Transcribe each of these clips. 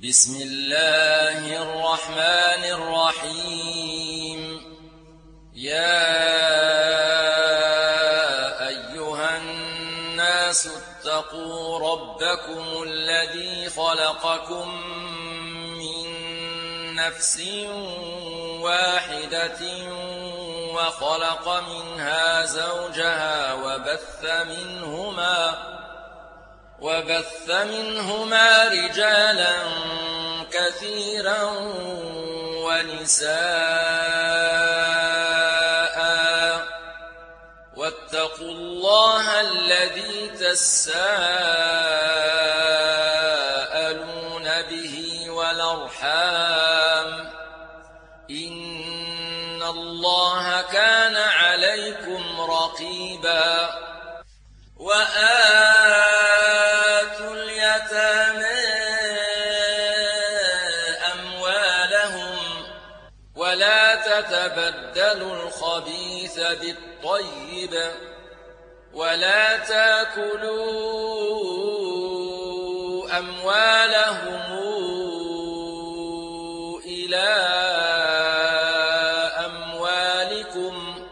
بسم الله الرحمن الرحيم. يا أيها الناس اتقوا ربكم الذي خلقكم من نفس واحدة وخلق منها زوجها وبث منهما رجالا كثيرا ونساء، واتقوا الله الذي تساءلون به والأرحام، إن الله كان عليكم رقيبا. وآتوا اليتامى أموالهم ولا تتبدلوا الخبيث بالطيب ولا تأكلوا أموالهم إلى أموالكم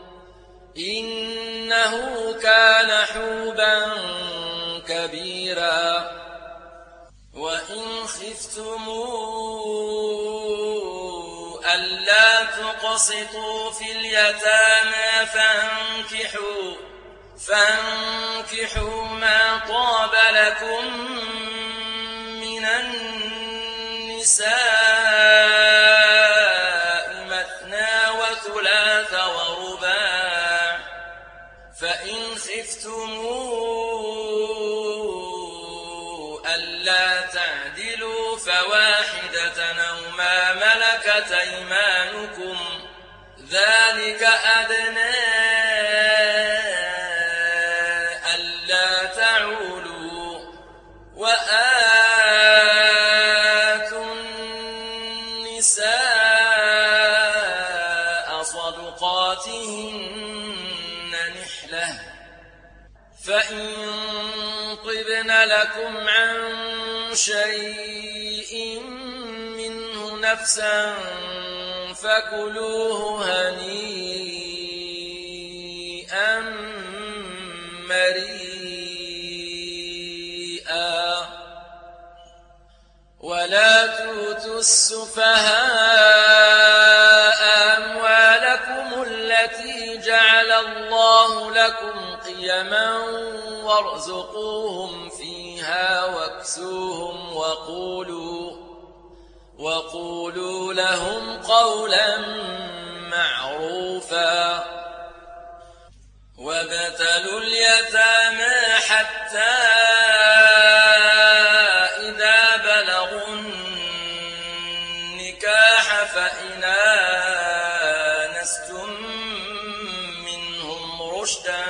إنه كان حوبا كبيرا. وإن خفتم ألا تقسطوا في اليتامى فانكحوا ما طاب لكم من النساء مثنى وثلاث ورباع، فإن خفتم ألا تعدلوا فواحدة أو ما ملكت أيمانكم ذلك أدنى ألا تعولوا. وآتوا النساء صدقاتهن نحلة، فإن طبن لكم عن شيء منه نفسا فكلوه هنيئا مريئا. ولا تؤتوا السفهاء أموالكم التي جعل الله لكم قيما وارزقوهم فيها واكسوهم وقولوا لهم قولا معروفا. وابتلوا اليتامى حتى إذا بلغوا النكاح فإن آنستم منهم رشدا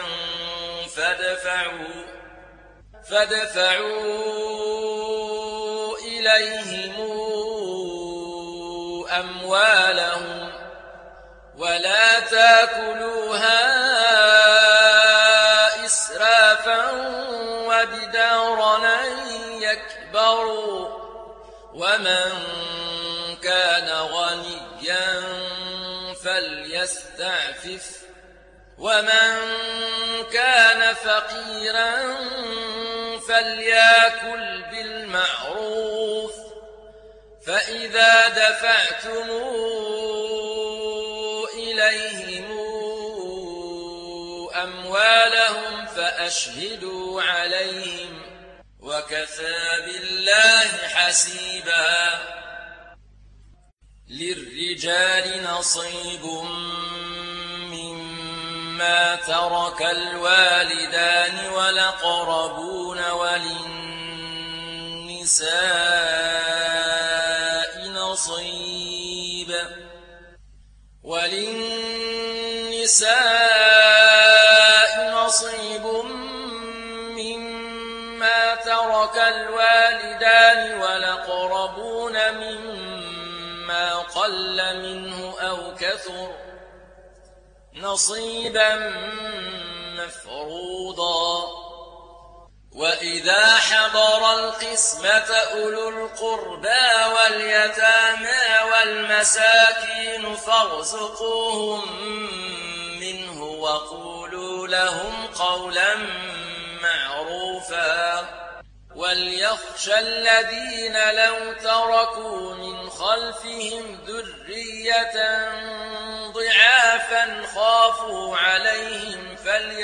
فادفعوا إليهم أموالهم ولا تأكلوها إسرافا وبدارا أن يكبروا، ومن كان غنيا فليستعفف ومن كان فقيرا فليأكل بالمعروف. فإذا دفعتم إليهم أموالهم فأشهدوا عليهم وكفى بالله حسيبا. للرجال نصيب مما ترك الوالدان والأقربون وللنساء نصيب مما ترك الوالدان والأقربون مما قل منه أو كثر نصيبا مفروضا. وإذا حضر القسمة أولو القربى واليتامى والمساكين فارزقوهم منه وقولوا لهم قولا معروفا وليخشى الذين لو تركوا من خلفهم ذرية ضعافا خافوا عليهم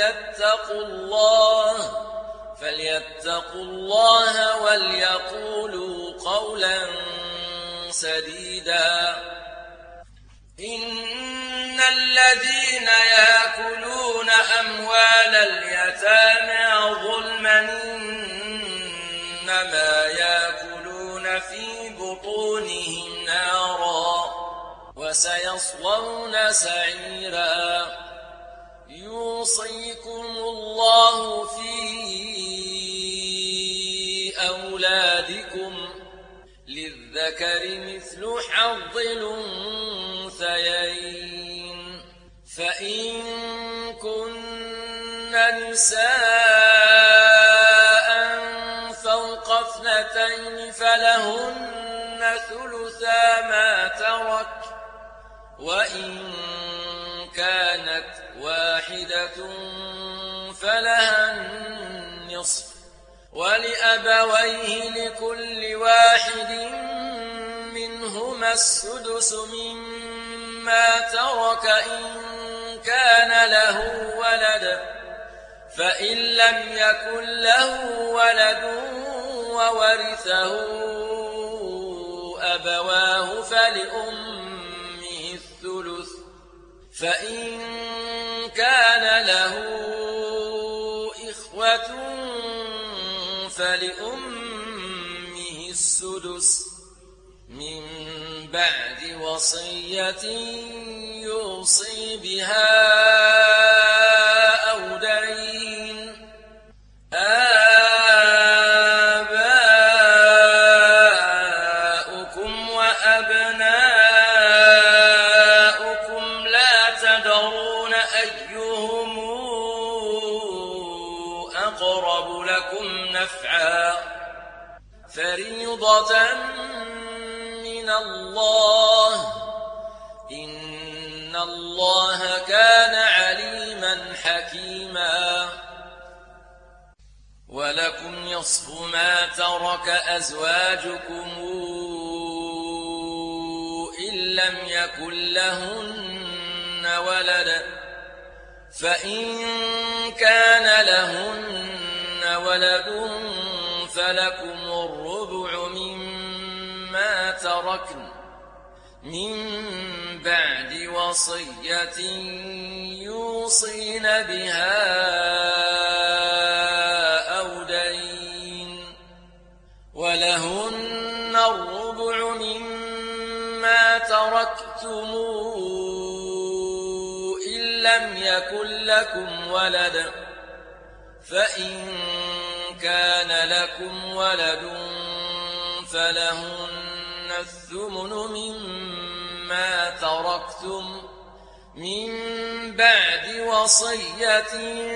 فليتقوا الله وليقولوا قولا سديدا إن الذين يأكلون أموال اليتامى ظلما إنما يأكلون في بطونهم نارا وسيصلون سعيرا يوصيكم الله في أولادكم للذكر مثل حظ الأنثيين فإن كن نساء فوق اثنتين فلهن ثلثا ما ترك وإن كانت واحدة فلها النصف ولأبويه لكل واحد منهما السدس مما ترك إن كان له ولد فإن لم يكن له ولد وورثه أبواه فلأمه الثلث فإن كان له إخوة فلأمه السدس من بعد وصية يوصي بها أو دين آباؤكم وأبناؤكم لا تدرون أيهم أقرب لكم نفعا فريضة من الله إن الله كان عليما حكيما ولكم نصف ما ترك أزواجكم إن لم يكن لهن ولد فإن كان لهن ولد فلكم الربع مما تركن من بعد وصية يوصين بها أو دين ولهن الربع مما تركتم إن لم يكن لكم ولد فإن كان لكم ولد فلهن الثمن مما تركتم من بعد وصية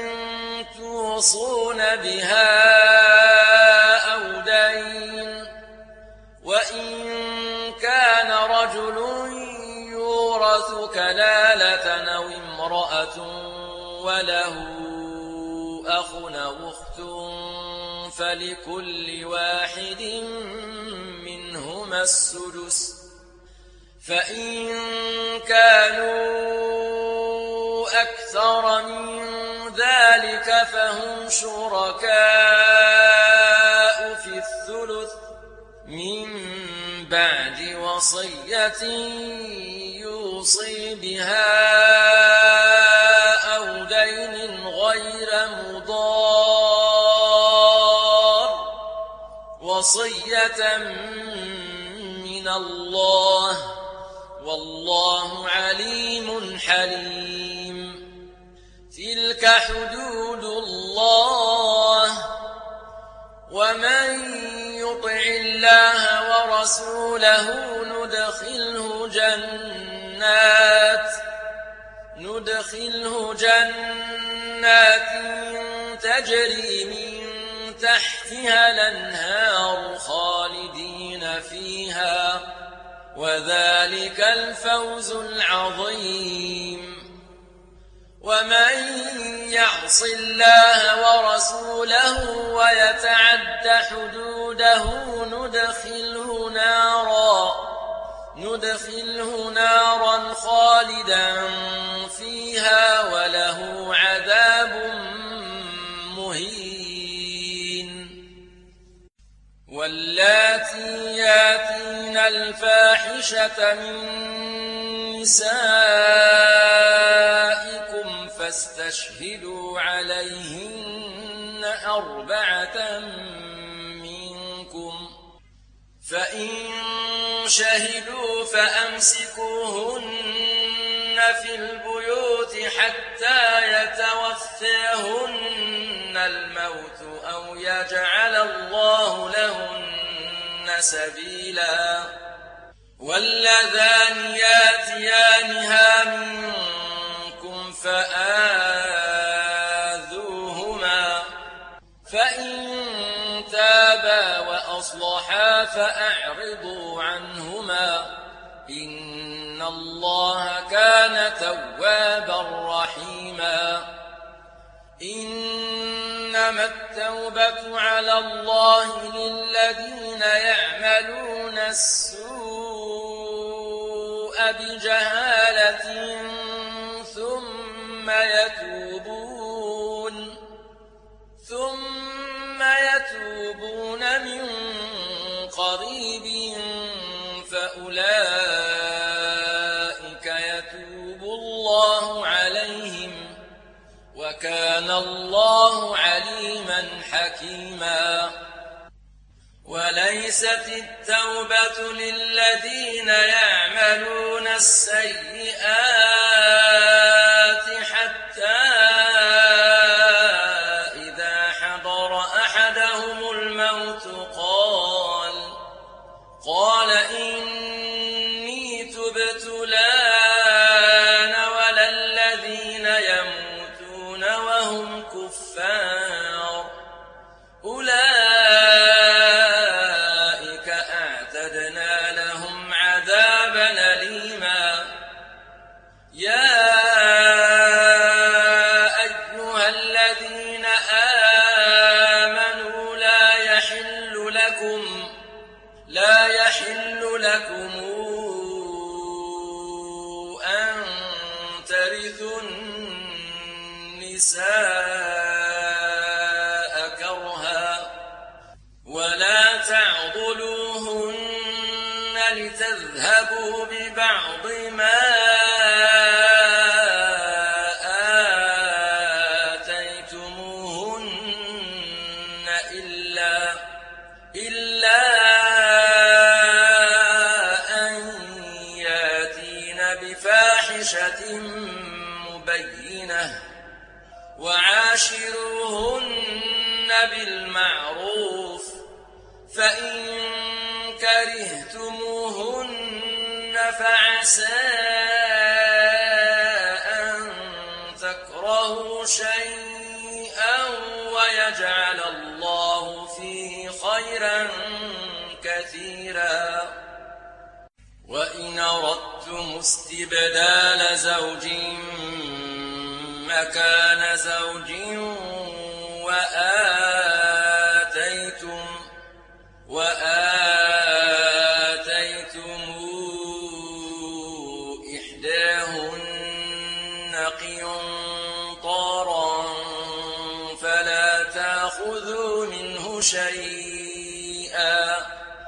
توصون بها أو دين وإن كان رجل يورث كلالة أو امرأة وله أخ أو أخت فلكل واحد منهما السدس فإن كانوا أكثر من ذلك فهم شركاء في الثلث من بعد وصية يوصي بها أو دين غير مضار وصية من الله والله عليم حليم تلك حدود الله ومن يطع الله ورسوله ندخله جنات تجري من تحتها الأنهار خالدين فيها وذلك الفوز العظيم ومن يعص الله ورسوله ويتعد حدوده ندخله نارا خالدا فيها وله عذاب مهين واللاتي ياتين الفاحشة من نسائكم فاستشهدوا عليهن 4 منكم فإن شهدوا فأمسكوهن في البيوت حتى يتوفاهن الموت أو يجعل الله لهن سبيلا واللذان ياتيانها منكم فآذوهما فإن تابا وأصلحا فأعرضوا عنهما إن الله كان توابا رحيما إنما التوبة على الله للذين يعملون السوء بجهالة ثم يتوبون من قريب فأولئك يتوب الله عليهم وكان الله عليما حكيما وليست التوبة للذين يعملون السيئات حتى إذا حضر أحدهم الموت قال إني تبت الآن ولا الذين يموتون وهم كفار أولئك أعتدنا لهم عذابا أليما يا أيها الذين آمنوا لا يحل لكم أن ترثوا النساء كرها ولا تعضلوهن لتذهبوا ببعض ما آتيتموهن إلا أن ياتين بفاحشة مبينة وعاشروهن بالمعروف فإن كرهتموهن فعسى أن تكرهوا شيئا ويجعل الله فيه خيرا كثيرا وإن أردتم استبدال زوج مكان زوج وآتيتم إحداهن قنطارا فلا تأخذوا منه شيئا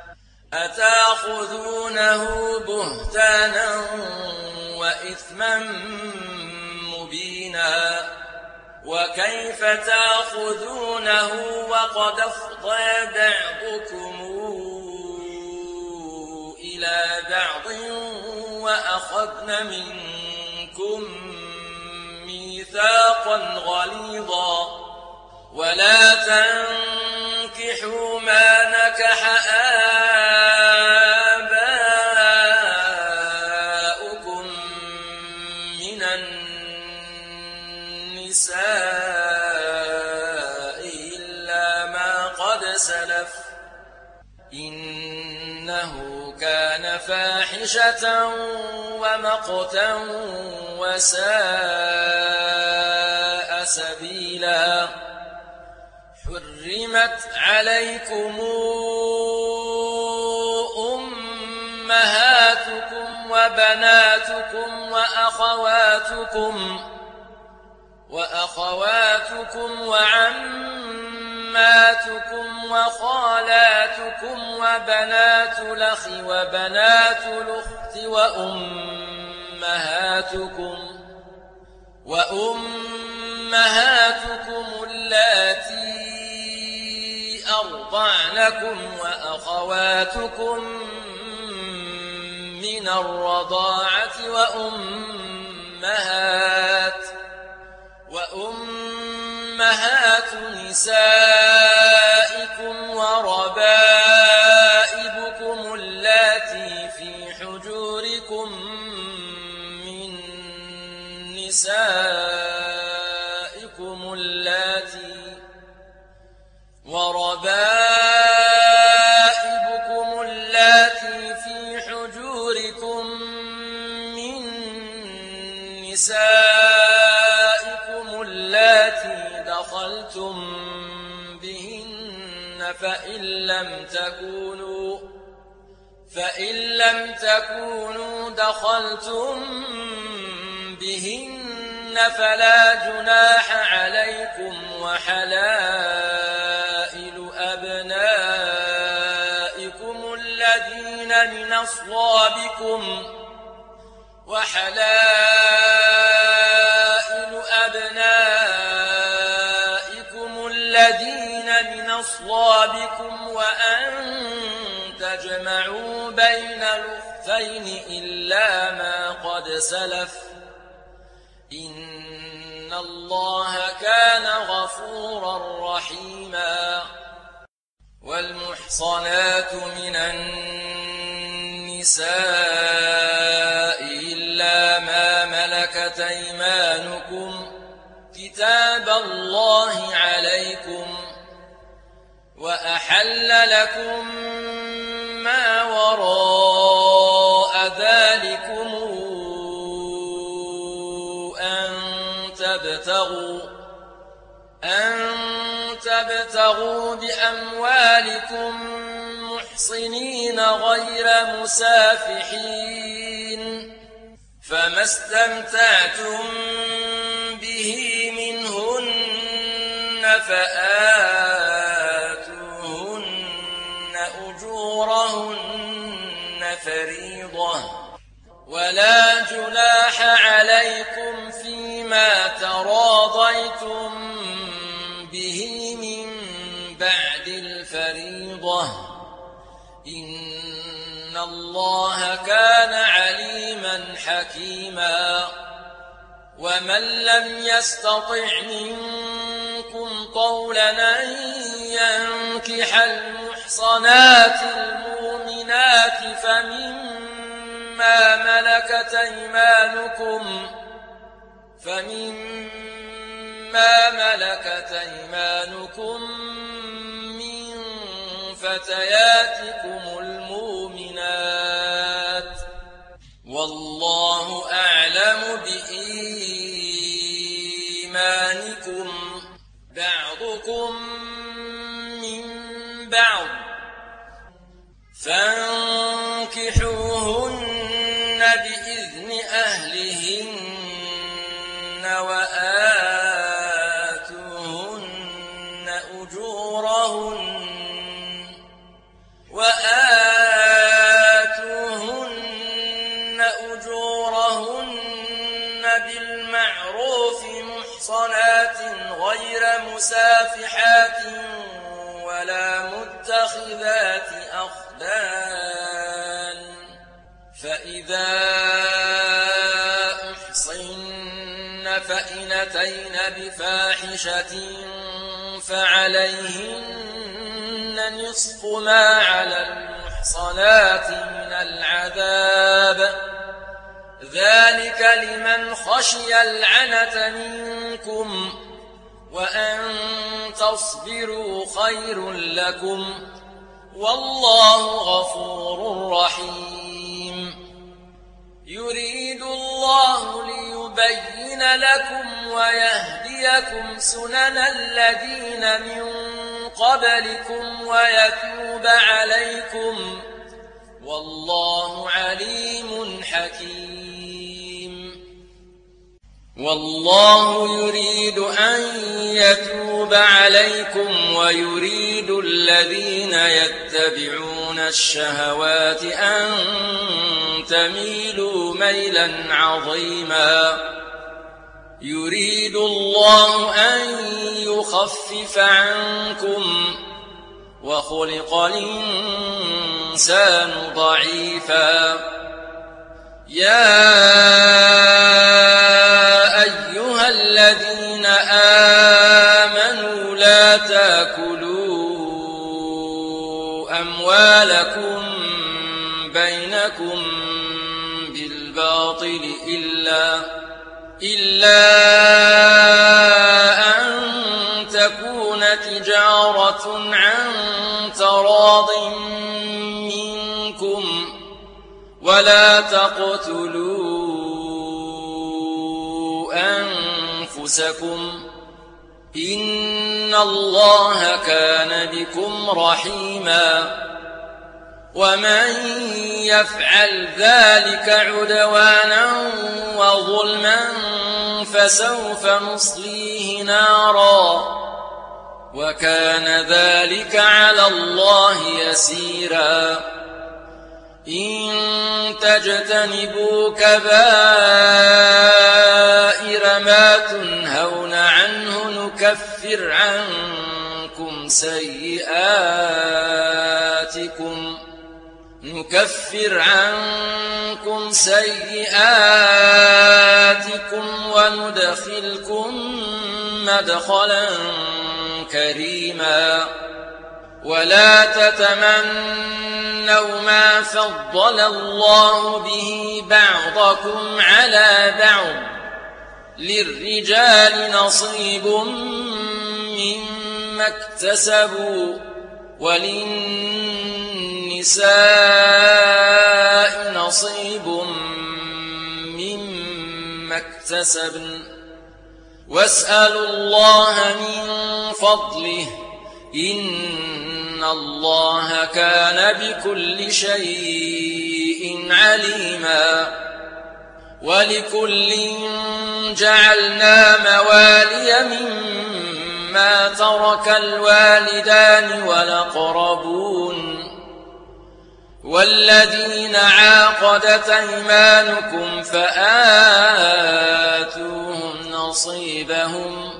أتأخذونه بهتانا وإثما مبينا وكيف تأخذونه وقد أفضى بعضكم إلى بعض وأخذن منكم ميثاقا غليظا ولا تنكحوا ما نكح آباؤكم من النساء إلا ما كان فاحشة ومقتا وساء سبيلا حرمت عليكم أمهاتكم وبناتكم وأخواتكم وعماتكم وخالاتكم وبنات الأخ وبنات الأخت وأمهاتكم اللاتي أرضعنكم وأخواتكم من الرضاعة وأمهات نسائكم وربائبكم اللاتي في حجوركم من نسائكم اللاتي دخلتم بهن فإن لم تكونوا دخلتم بهن فلا جناح عليكم وحلائل أبنائكم الذين من أصلابكم وأن تجمعوا بين الأختين إلا ما قد سلف إن الله كان غفورا رحيما والمحصنات من النساء إلا ما ملكت أيمانكم كتاب الله عليكم وأحل لكم ما وراء ذلكم أن تبتغوا بأموالكم محصنين غير مسافحين فما استمتعتم به منهن فآتوهن أجورهن فريضة ولا جناح عليكم فيما تراضيتم به من بعد الفريضة إن الله كان عليما حكيما ومن لم يستطع منكم طولا أن ينكح المحصنات المؤمنات فمما ملكت أيمانكم من فتياتكم المؤمنات والله أعلم بإيمانكم بعضكم من بعض فانكحوهن بإذن أهلهن وآتوهن أجورهن بالمعروف محصنات غير مسافحات ولا متخذات أخدان فإذا أحصن فإن أتين بفاحشة فعليهن نصف ما على المحصنات من العذاب ذلك لمن خشي العنة منكم وأن تصبروا خير لكم والله غفور رحيم يريد الله ليبين لكم ويهديكم سنن الذين من قبلكم ويتوب عليكم والله عليم حكيم والله يريد أن يتوب عليكم ويريد الذين يتبعون الشهوات أن تميلوا ميلا عظيما يريد الله أن يخفف عنكم وخلق الإنسان ضعيفا يا أيها الذين آمنوا لا تأكلوا أموالكم بينكم بالباطل إلا أن تكون تجارة عن تراض منكم ولا تقتلوا أنفسكم إن الله كان بكم رحيما ومن يفعل ذلك عدوانا وظلما فسوف نصليه نارا وكان ذلك على الله يسيرا إن تجتنبوا كبائر ما تنهون عنه نكفر عنكم سيئاتكم وندخلكم مدخلا كريما ولا تتمنوا ما فضل الله به بعضكم على بعض للرجال نصيب مما اكتسبوا وللنساء نصيب مما اكتسبن واسألوا الله من فضله إن الله كان بكل شيء عليما ولكل جعلنا موالي مما ترك الوالدان والأقربون والذين عاقدت أيمانكم فآتوهم نصيبهم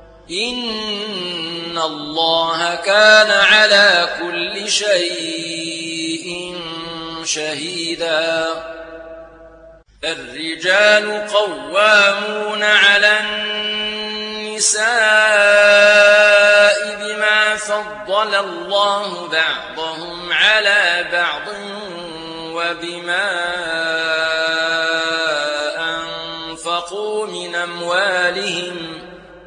إن الله كان على كل شيء شهيدا الرجال قوامون على النساء بما فضل الله بعضهم على بعض وبما أنفقوا من أموالهم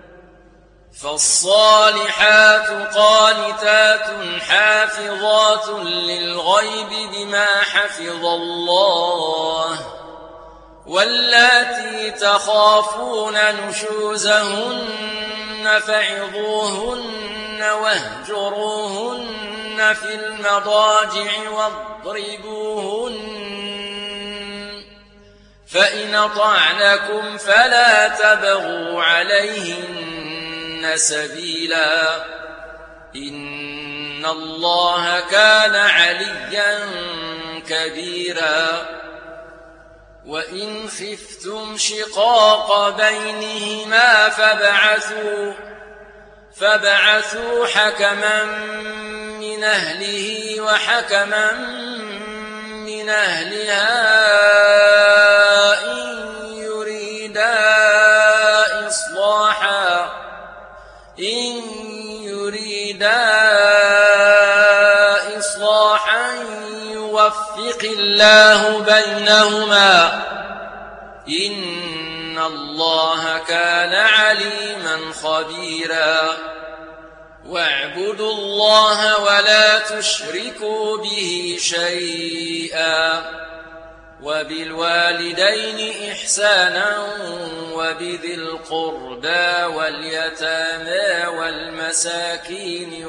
فالصالحات قانتات حافظات للغيب بما حفظ الله واللاتي تخافون نشوزهن فعظوهن واهجروهن في المضاجع واضربوهن فإن أطعنكم فلا تبغوا عليهن سبيلا إن الله كان عليا كبيرا وإن خفتم شقاق بينهما فابعثوا حكما من أهله وحكما من أهلها إن يريدا إصلاحا يوفق الله بينهما إن الله كان عليما خبيرا واعبدوا الله ولا تشركوا به شيئا وبالوالدين إحسانا وبذي القربى واليتامى والمساكين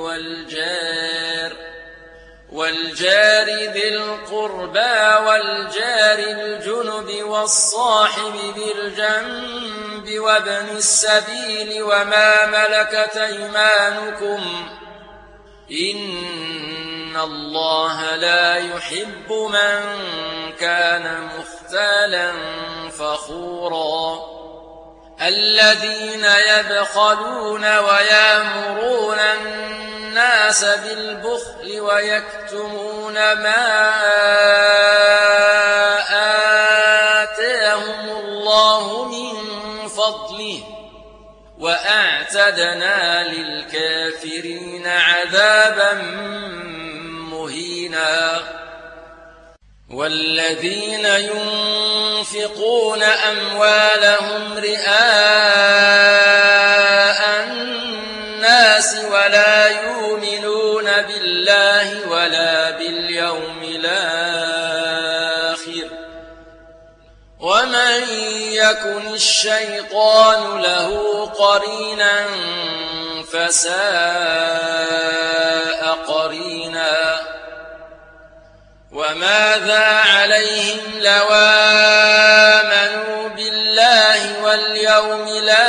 والجار ذي القربى والجار الجنب والصاحب بالجنب وابن السبيل وما ملكت أيمانكم إن الله لا يحب من كان مختالا فخورا الذين يبخلون ويأمرون الناس بالبخل ويكتمون ما آتاهم الله من فضله وأعتدنا للكافرين عذابا مهينا والذين ينفقون أموالهم رئاء الناس ولا يؤمنون بالله ولا باليوم الآخر ومن يكن الشيطان له قرينا فساء قرينا وماذا عليهم لو آمنوا بالله واليوم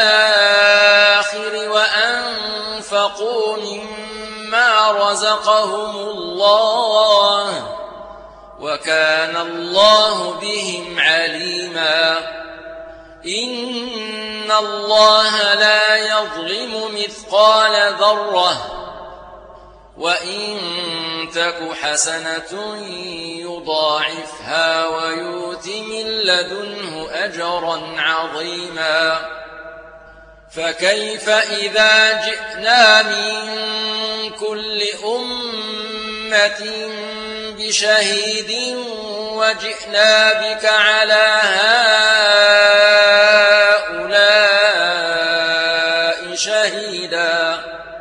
الآخر وأنفقوا مما رزقهم الله وكان الله بهم عليما إن الله لا يظلم مثقال ذرة وإن تك حسنة يضاعفها ويؤت من لدنه أجرا عظيما فكيف إذا جئنا من كل أمة بشهيد وجئنا بك على هؤلاء شهيدا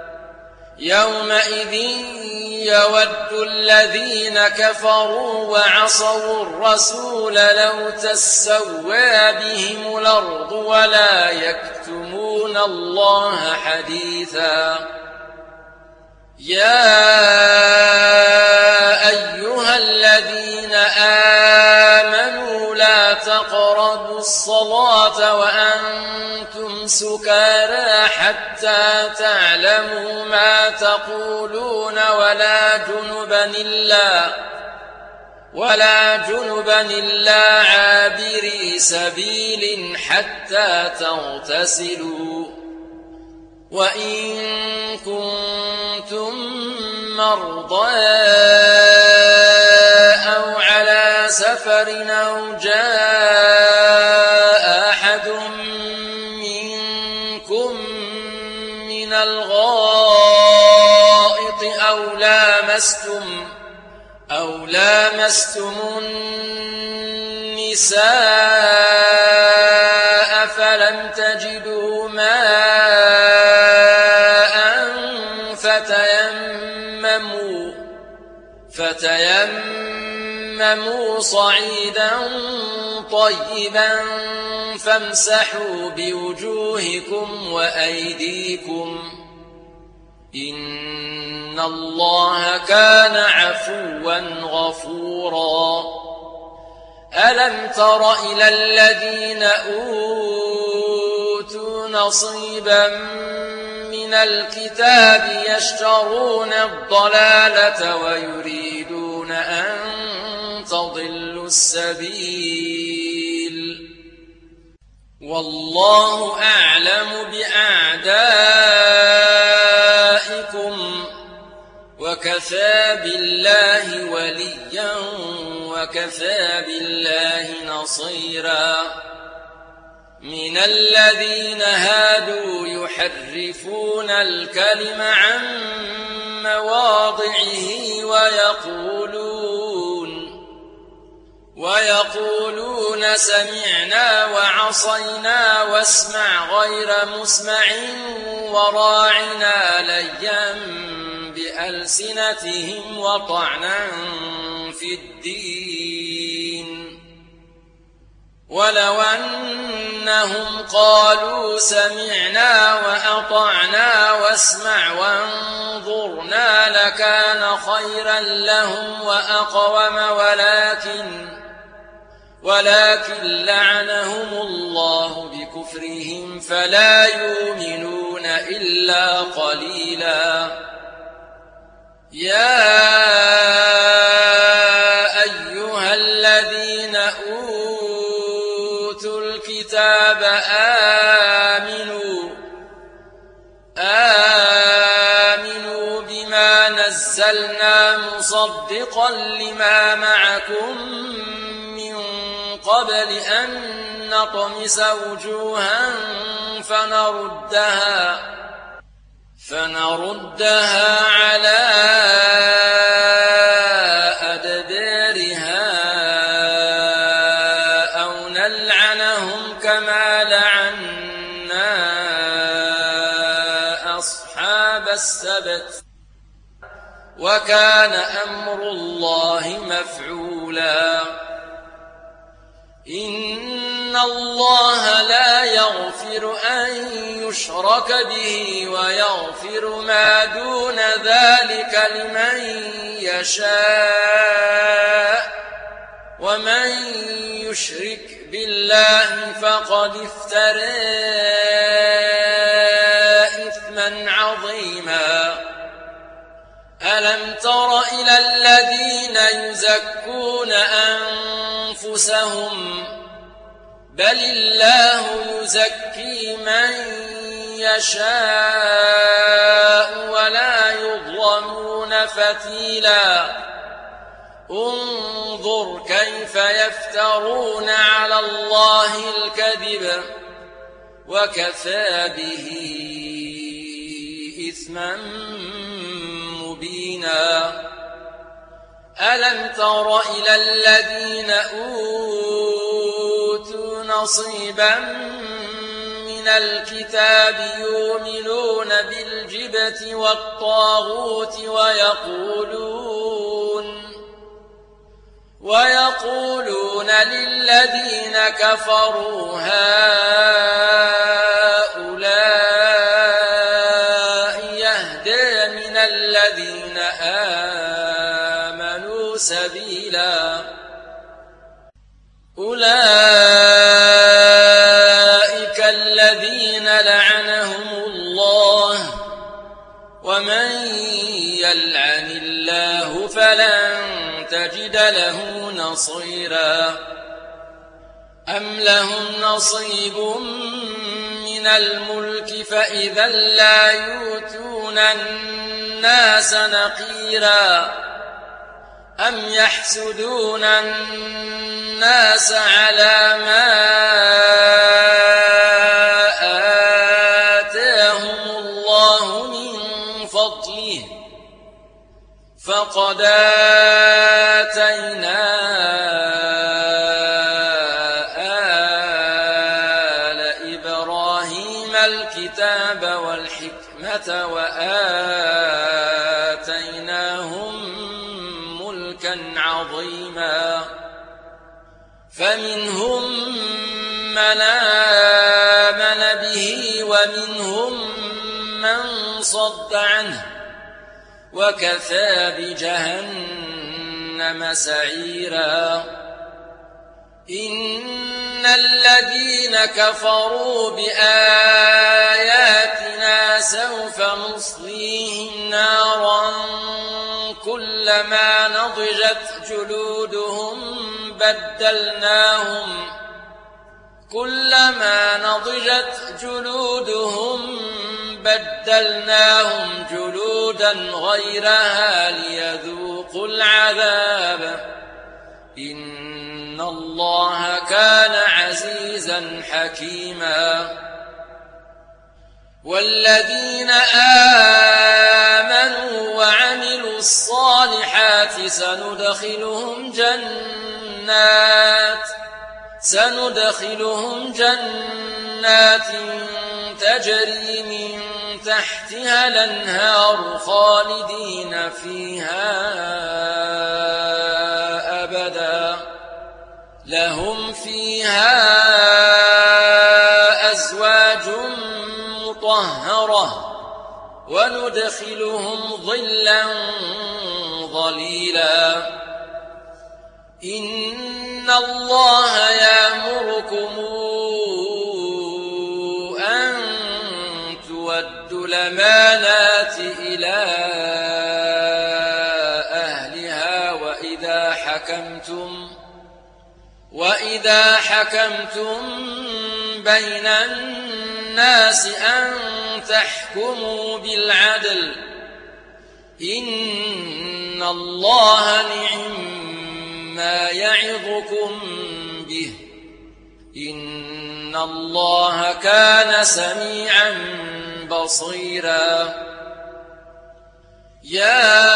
يومئذ يود الذين كفروا وعصوا الرسول لو تسوى بهم الأرض ولا يكتمون الله حديثا يا أيها الذين آمنوا لا تقربوا الصلاة وأنتم سكارى حتى تعلموا ما تقولون ولا جنبا إلا عابري سبيل حتى تغتسلوا وإن كنتم مرضى أو على سفر أو جاء أحد منكم من الغائط أو لامستم النساء فلم تجدوا ماء فتيمموا صعيدا طيبا فامسحوا بوجوهكم وأيديكم إن الله كان عفوا غفورا ألم تر إلى الذين أوتوا نصيبا من الكتاب يشترون الضلالة ويريدون أن تضلوا السبيل والله أعلم بأعدائكم وكفى بالله وليا وكفى بالله نصيرا من الذين هادوا يحرفون الكلم عن ويقولون سمعنا وعصينا واسمع غير مسمع وراعنا ليا بألسنتهم وطعنا في الدين. ولو أنهم قالوا سمعنا وأطعنا واسمع وانظرنا لكان خيرا لهم وأقوم ولكن لعنهم الله بكفرهم فلا يؤمنون إلا قليلا. يا أيها الذين أوتوا الكتاب آمنوا بما نزلنا مصدقا لما معكم قبل أن نطمس وجوها فنردها على أدبارها أو نلعنهم كما لعنا أصحاب السبت وكان أمر الله مفعولا. إن الله لا يغفر أن يشرك به ويغفر ما دون ذلك لمن يشاء ومن يشرك بالله فقد افترى إثما عظيما. ألم تر إلى الذين يزكون أنفسهم بل الله يزكي من يشاء ولا يظلمون فتيلا. انظر كيف يفترون على الله الكذب وكفى به إثما مبينا. ألم تر إلى الذين أوتوا نصيبا من الكتاب يؤمنون بالجبت والطاغوت ويقولون للذين كفروا هؤلاء يهدى من الذين آمنوا سبيلا. أولئك الذين لعنهم الله ومن يلعن الله فلن تجد له نصيرا. أم لهم نصيب من الملك فإذا لا يؤتون الناس نقيرا. أم يحسدون الناس على ما آتاهم الله من فضله فقد آتينا آل إبراهيم الكتاب والحكمة وآتيناهم ملكا عظيما. فمنهم من آمن به ومنهم من صد عنه وكفى بجهنم سعيرا. إن الذين كفروا بآياتنا سوف نصليهم نارا كلما نضجت جلودهم بدلناهم جلودا غيرها ليذوقوا العذاب. إن الله كان عزيزا حكيما. والذين آمنوا وعملوا الصالحات سندخلهم جنات تجري من تحتها الأنهار خالدين فيها أبدا لهم فيها أزواج مطهرة وندخلهم ظلا ظليلا إن الله يأمركم أن تؤدوا الأمانات إلى أهلها وإذا حكمتم بين الناس أن تحكموا بالعدل إن الله نعم يعظكم به إن الله كان سميعا بصيرا يا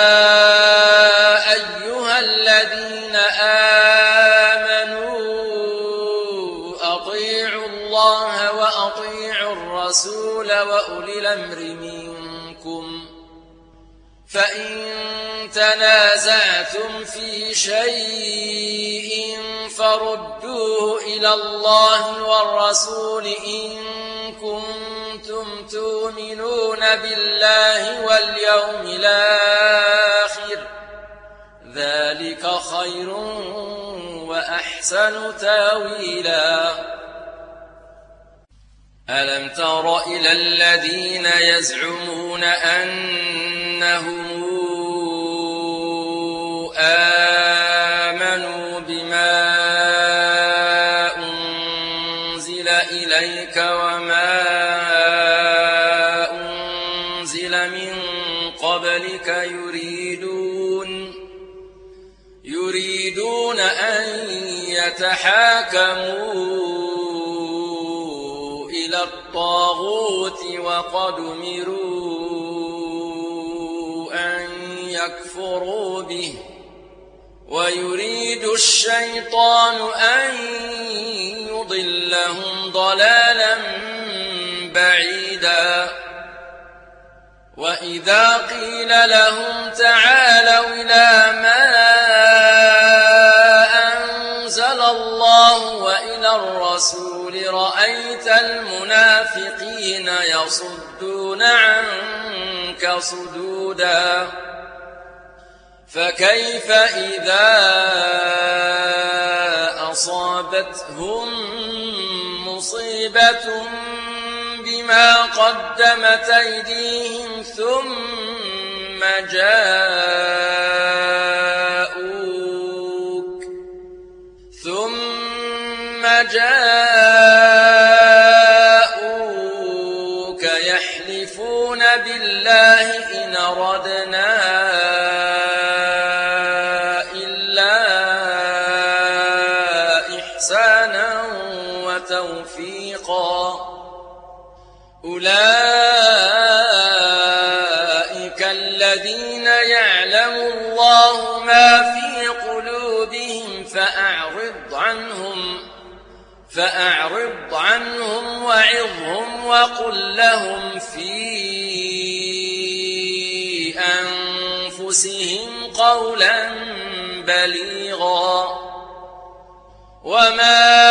أيها الذين آمنوا أطيعوا الله وأطيعوا الرسول وأولي الأمر منكم فإن تنازعتم في شيء فردوه إلى الله والرسول إن كنتم تؤمنون بالله واليوم الآخر ذلك خير وأحسن تاويلا ألم تر إلى الذين يزعمون أنهم آمنوا بما أنزل إليك وما أنزل من قبلك يريدون أن يتحاكموا إلى الطاغوت وقد أمروا أن يكفروا به ويريد الشيطان أن يضلهم ضلالا بعيدا وإذا قيل لهم تعالوا إلى ما أنزل الله وإلى الرسول رأيت المنافقين يصدون عنك صدودا فكيف إذا أصابتهم مصيبة بما قدمت أيديهم ثم جاءوك يحلفون بالله إن أردنا إلا إحسانا وتوفيقا أولئك الذين يعلم الله ما في قلوبهم فأعرض عنهم وعظهم وقل لهم في أنفسهم قولا بليغا وما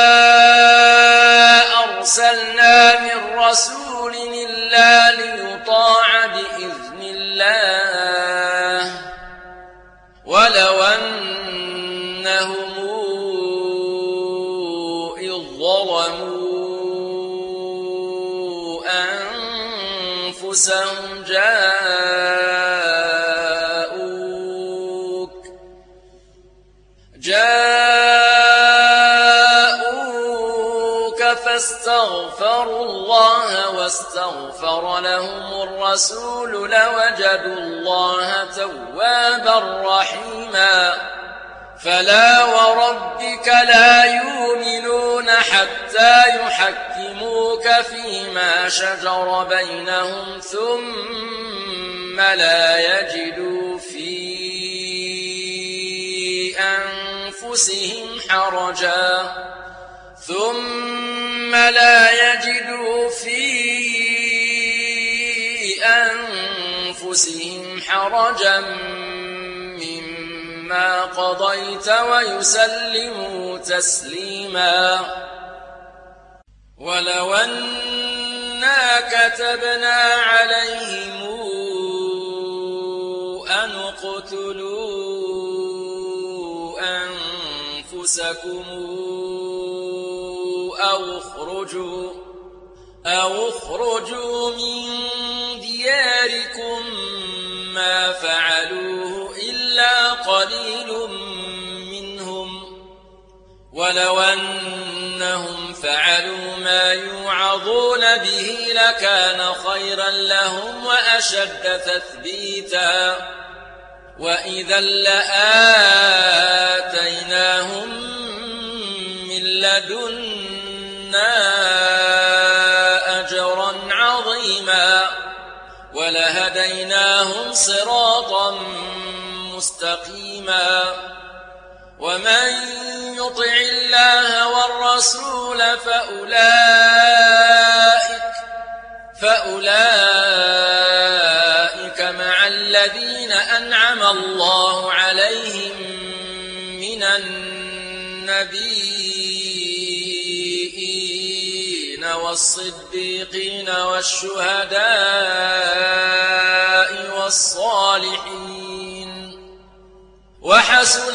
أرسلنا من رسول إلا ليطاع بإذن الله ولو أنهم إذ ظلموا أنفسهم جاءوك فاستغفروا الله واستغفر لهم الرسول لوجدوا الله توابا رحيما فلا وربك لا يؤمنون حتى حتى يحكموك فيما شجر بينهم ثم لا يجدوا في أنفسهم حرجا مما قضيت ويسلموا تسليما. ولو أنا كتبنا عليهم أن اقتلوا أنفسكم أو اخرجوا من دياركم ما فعلوه إلا قليل منهم ولو أنهم فعلوا ما يوعظون به لكان خيرا لهم وأشد تثبيتا وإذا لآتيناهم من لدنا أجرا عظيما ولهديناهم صراطا مستقيما. ومن يطع الله والرسول فأولئك مع الذين أنعم الله عليهم من النبيين والصديقين والشهداء والصالحين وحسن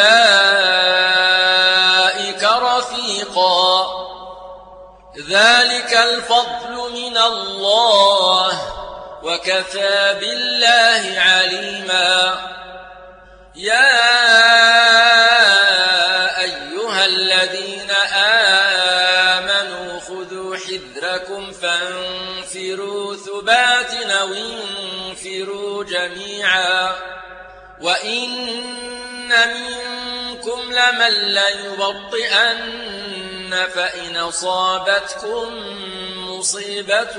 أولئك رفيقا. ذلك الفضل من الله وكفى بالله عليما. يا أيها الذين آمنوا خذوا حذركم فانفروا ثبات أو انفروا جميعا وإن منكم لمن ليبطئن فإن أصابتكم مصيبة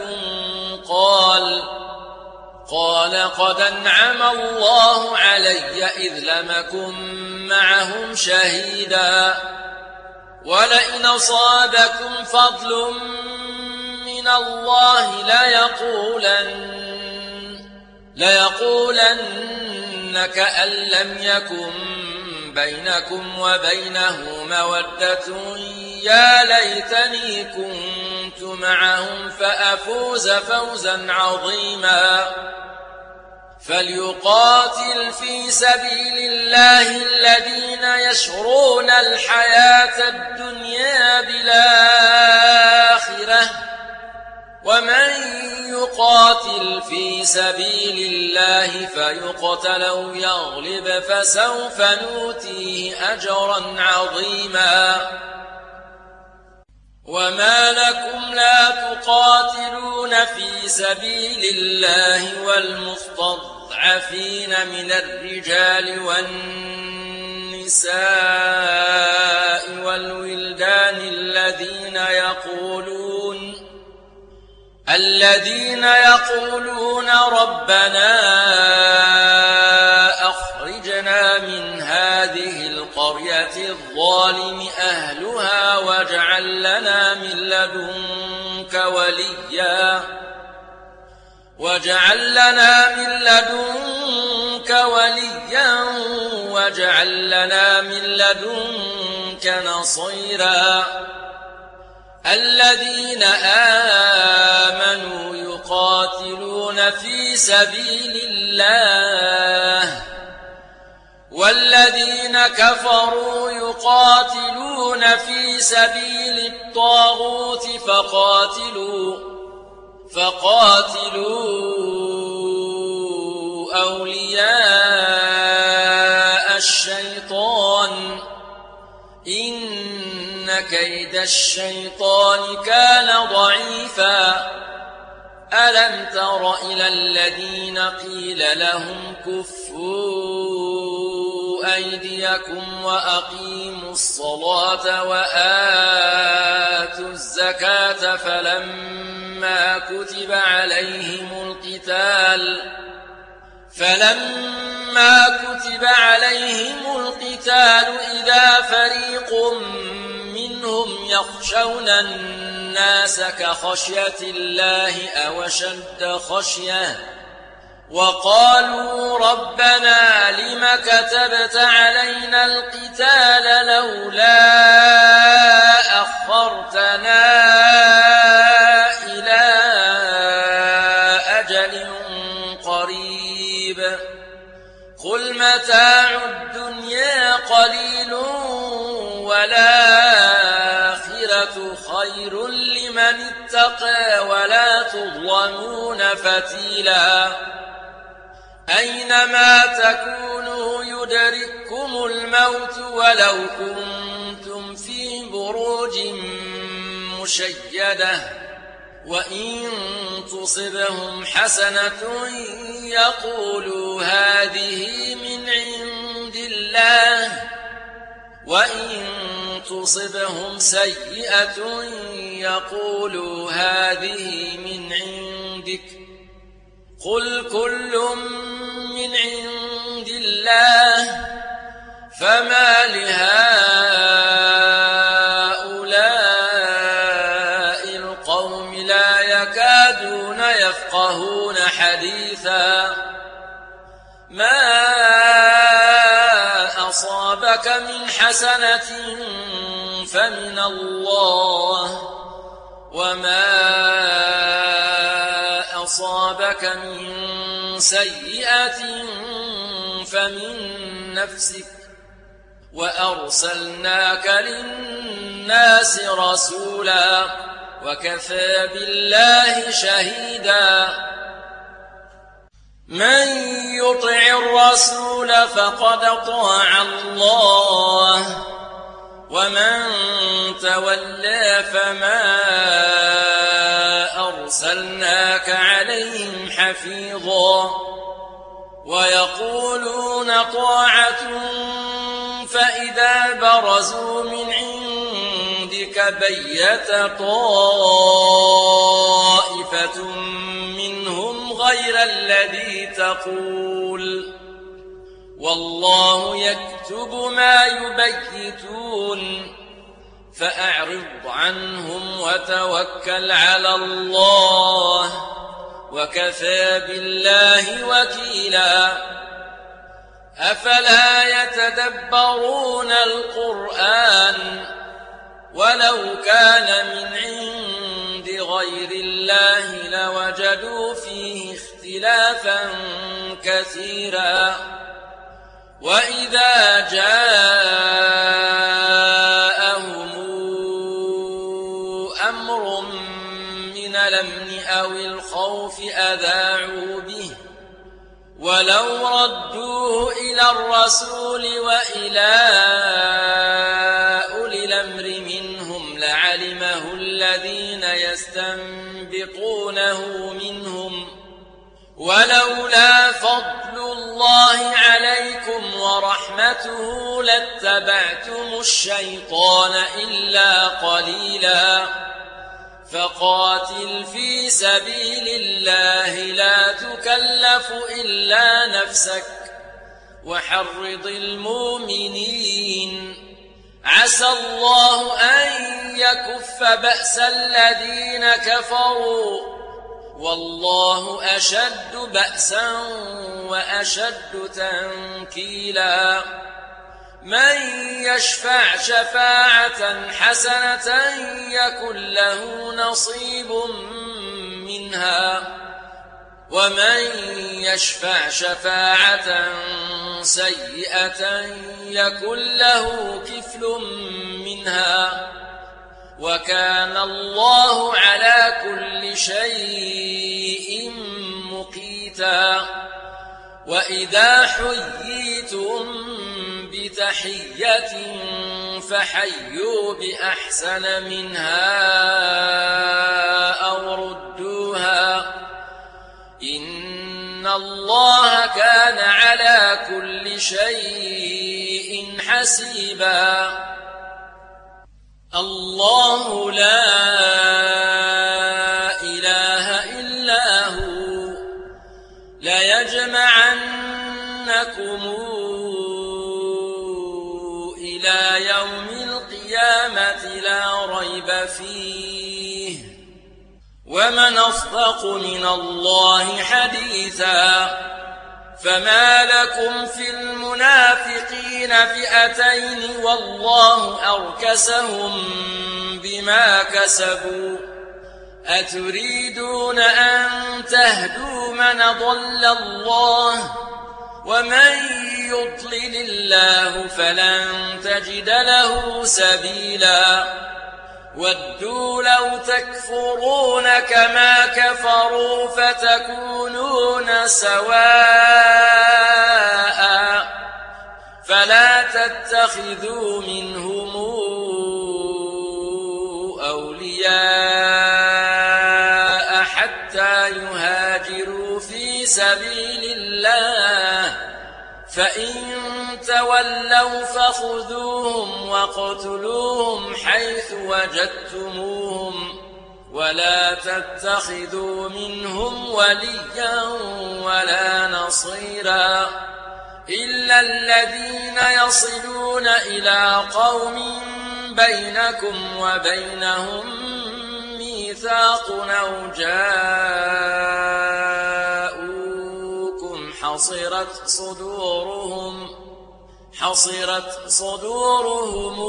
قال قد أنعم الله علي إذ لم أكن معهم شهيدا ولئن أصابكم فضل من الله ليقولن كأن لم يكن بينكم وبينه مودة يا ليتني كنت معهم فأفوز فوزا عظيما. فليقاتل في سبيل الله الذين يشرون الحياة الدنيا بالآخرة ومن يقاتل في سبيل الله فيقتل أو يغلب فسوف نؤتيه أجرا عظيما. وما لكم لا تقاتلون في سبيل الله والمستضعفين من الرجال والنساء والولدان الذين يقولون ربنا أخرجنا من هذه القرية الظالم أهلها واجعل لنا من لدنك وليا واجعل لنا من لدنك نصيرا. الذين آمنوا يقاتلون في سبيل الله والذين كفروا يقاتلون في سبيل الطاغوت فقاتلوا أولياء الشيطان إن كيد الشيطان كان ضعيفا. ألم تر إلى الذين قيل لهم كفوا أيديكم وأقيموا الصلاة وآتوا الزكاة فلما كتب عليهم القتال إذا فريق منهم يخشون الناس كخشية الله أو أشد خشية وقالوا ربنا لم كتبت علينا القتال لولا أخرتنا إلى أجل قريب قل متاع الدنيا قليل والآخرة خير لمن اتقى ولا تظلمون فتيلا أينما تكونوا يدرككم الموت ولو كنتم في بروج مشيدة وإن تصبهم حسنة يقولوا هذه من عند الله وإن تصبهم سيئة يقولوا هذه من عندك قل كل من عند الله فما لهؤلاء القوم لا يكادون يفقهون حديثا ما أصابك من حسنة فمن الله وما أصابك من سيئة فمن نفسك وأرسلناك للناس رسولا وكفى بالله شهيدا من يطع الرسول فقد أطاع الله ومن تولى فما أرسلناك عليهم حفيظا ويقولون طاعة فإذا برزوا من عندك بيت طائفة منهم غير الذي تقول والله يكتب ما يبيتون فأعرض عنهم وتوكل على الله وكفى بالله وكيلا أفلا يتدبرون القرآن ولو كان من عند غير الله لوجدوا فيه اختلافا كثيرا وإذا جاءهم أمر من الأمن أو الخوف أذاعوا به ولو ردوه إلى الرسول وإلى أولي الأمر منهم لعلمه الذين يستنبطونه منهم ولولا فضل الله عليكم ورحمته لاتبعتم الشيطان إلا قليلا فقاتل في سبيل الله لا تكلف إلا نفسك وحرض المؤمنين عسى الله أن يكف بأس الذين كفروا والله أشد بأسا وأشد تنكيلا من يشفع شفاعة حسنة يكن له نصيب منها ومن يشفع شفاعة سيئة يكن له كفل منها وكان الله على كل شيء مقيتا وإذا حييتم بتحية فحيوا بأحسن منها أو ردوها إن الله كان على كل شيء حسيبا الله لا لكم إلى يوم القيامة لا ريب فيه ومن أصدق من الله حديثا فما لكم في المنافقين فئتين والله أركسهم بما كسبوا أتريدون أن تهدوا من ضل الله ومن يضلل الله فلن تجد له سبيلا ودوا لو تكفرون كما كفروا فتكونون سواء فلا تتخذوا منهم أولياء حتى يهاجروا في سبيل الله فإن تولوا فخذوهم واقتلوهم حيث وجدتموهم ولا تتخذوا منهم وليا ولا نصيرا إلا الذين يصلون إلى قوم بينكم وبينهم ميثاق أو جاءوكم حصرت صدورهم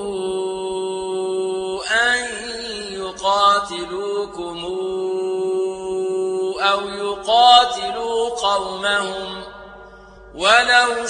أن يقاتلوكم أو يقاتلوا قومهم ولو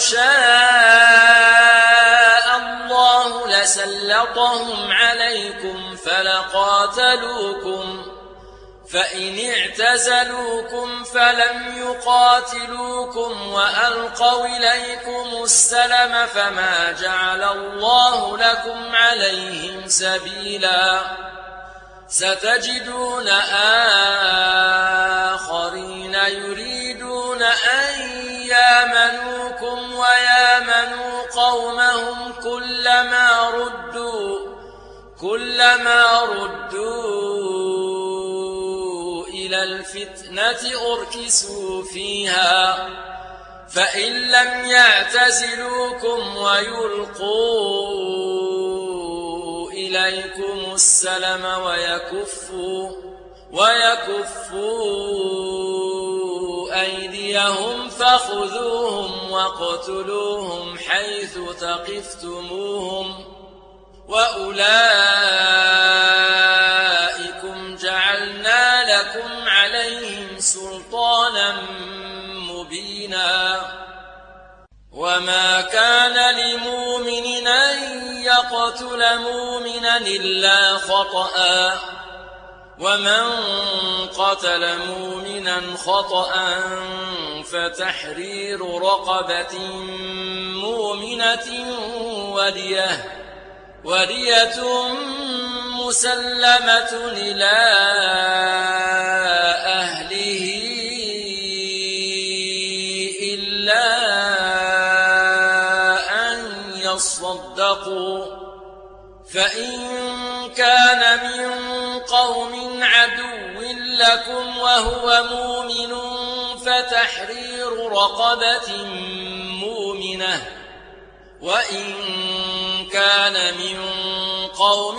شاء الله لسلطهم عليكم فلقاتلوكم فإن اعتزلوكم فلم يقاتلوكم وألقوا إليكم السلم فما جعل الله لكم عليهم سبيلا ستجدون آخرين يريدون أن يامنوكم ويامنوا قومهم كلما ردوا إلى الفتنة أركسوا فيها فإن لم يعتزلوكم ويلقوا إليكم السلم ويكفوا أيديهم فخذوهم واقتلوهم حيث ثقفتموهم وأولئكم جعلنا لكم عليهم سلطانا مبينا وما كان لمؤمن أن يقتل مؤمنا إلا خطأ ومن قتل مؤمنا خطأ فتحرير رقبة مؤمنة ودية مسلمة إلى أهله إلا أن يصدقوا فإن كان من قوم عدو لكم وهو مؤمن فتحرير رقبة مؤمنة وإن كان من قوم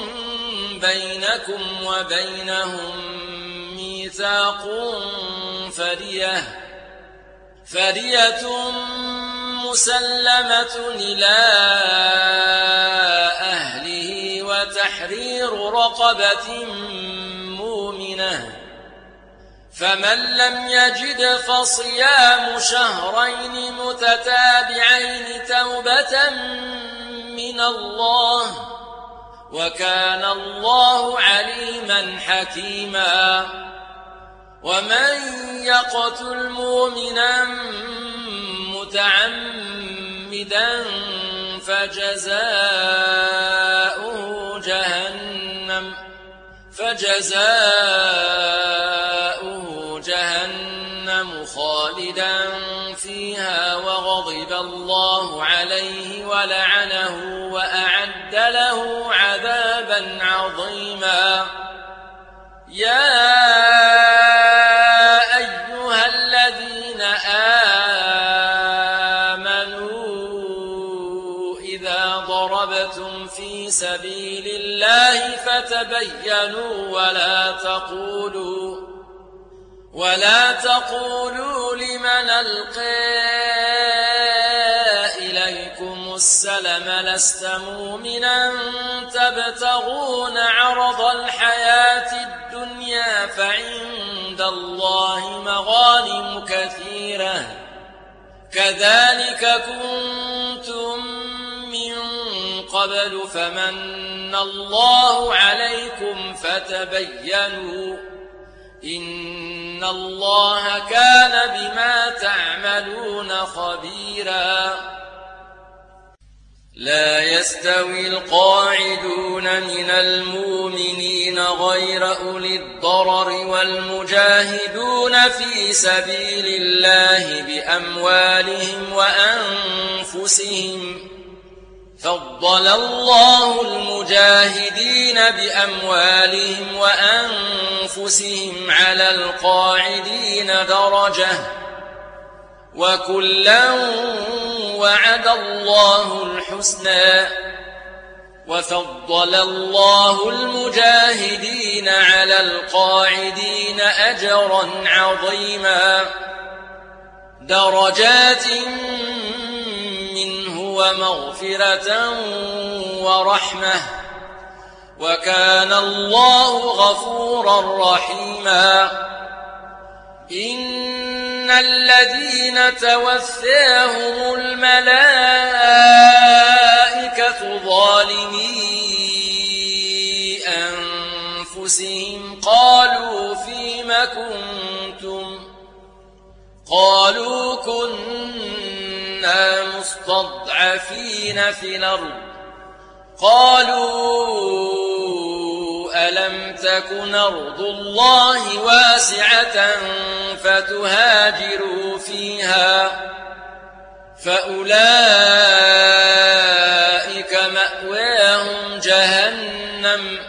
بينكم وبينهم ميثاق فدية مسلمة إلى أهله وتحرير رقبة مؤمنة فمن لم يجد فصيام شهرين متتابعين توبة من الله وكان الله عليما حكيما ومن يقتل مؤمنا متعمدا فجزاؤه جهنم خالدا فيها وغضب الله عليه ولعنه وأعد له عذابا عظيما يا أيها الذين سبيل الله فتبينوا ولا تقولوا لمن ألقى إليكم السلم لست مؤمنا تبتغون عرض الحياة الدنيا فعند الله مغانم كثيرة كذلك كنتم من قبل فمن الله عليكم فتبينوا إن الله كان بما تعملون خبيرا لا يستوي القاعدون من المؤمنين غير أولي الضرر والمجاهدون في سبيل الله بأموالهم وأنفسهم فضل الله المجاهدين بأموالهم وأنفسهم على القاعدين درجة وكلا وعد الله الحسنى وفضل الله المجاهدين على القاعدين أجرا عظيما درجات منه ومغفرة ورحمة وكان الله غفورا رحيما إن الذين توفاهم الملائكة ظالمي أنفسهم قالوا فيم كنتم قالوا كنا مستضعفين في الأرض قالوا ألم تكن أرض الله واسعة فتهاجروا فيها فأولئك مأواهم جهنم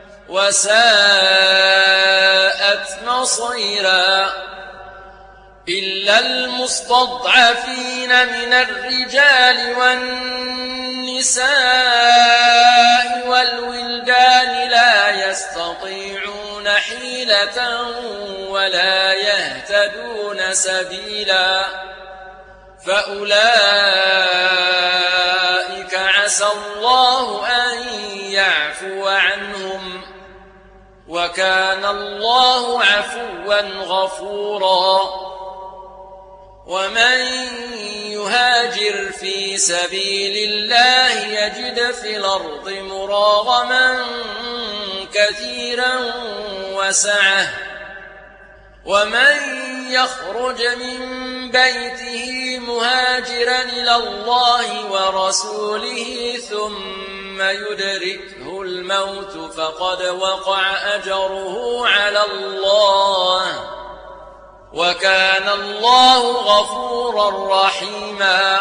وساءت مصيرا إلا المستضعفين من الرجال والنساء والولدان لا يستطيعون حيلة ولا يهتدون سبيلا فأولئك عسى الله أن يعفو عنهم وكان الله عفوا غفورا ومن يهاجر في سبيل الله يجد في الأرض مراغما كثيرا وسعة ومن يخرج من بيته مهاجرا إلى الله ورسوله ثم يدركه الموت فقد وقع أجره على الله وكان الله غفورا رحيما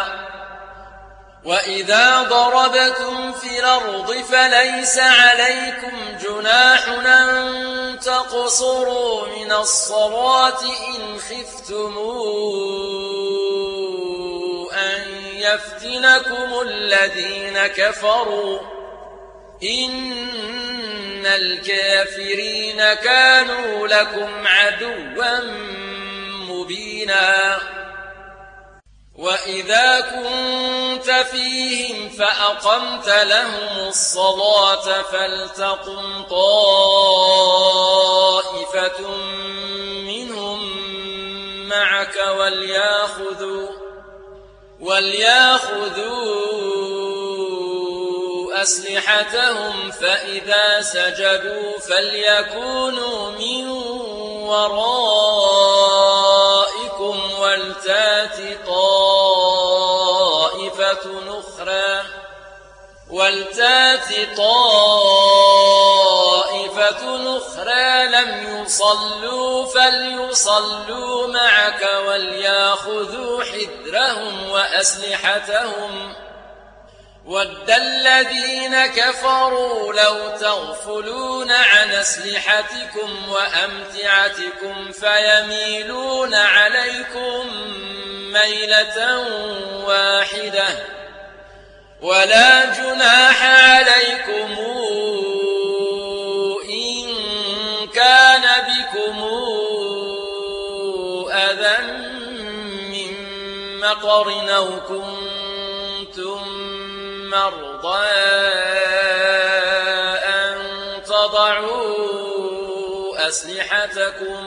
وإذا ضربتم في الأرض فليس عليكم جناح أن تقصروا من الصلاة إن خفتم أن يفتنكم الذين كفروا إن الكافرين كانوا لكم عدوا مبينا وإذا كنت فيهم فأقمت لهم الصلاة فلتقم طائفة منهم معك وليأخذوا أسلحتهم فإذا سجدوا فليكونوا من ورائكم ولتات طائفة أخرى لم يصلوا فليصلوا معك وليأخذوا حذرهم وأسلحتهم ود الذين كفروا لو تغفلون عن أسلحتكم وأمتعتكم فيميلون عليكم ميلة واحدة ولا جناح عليكم إن كان بكم أذى من مطر أو كنتم مرضى أن تضعوا أسلحتكم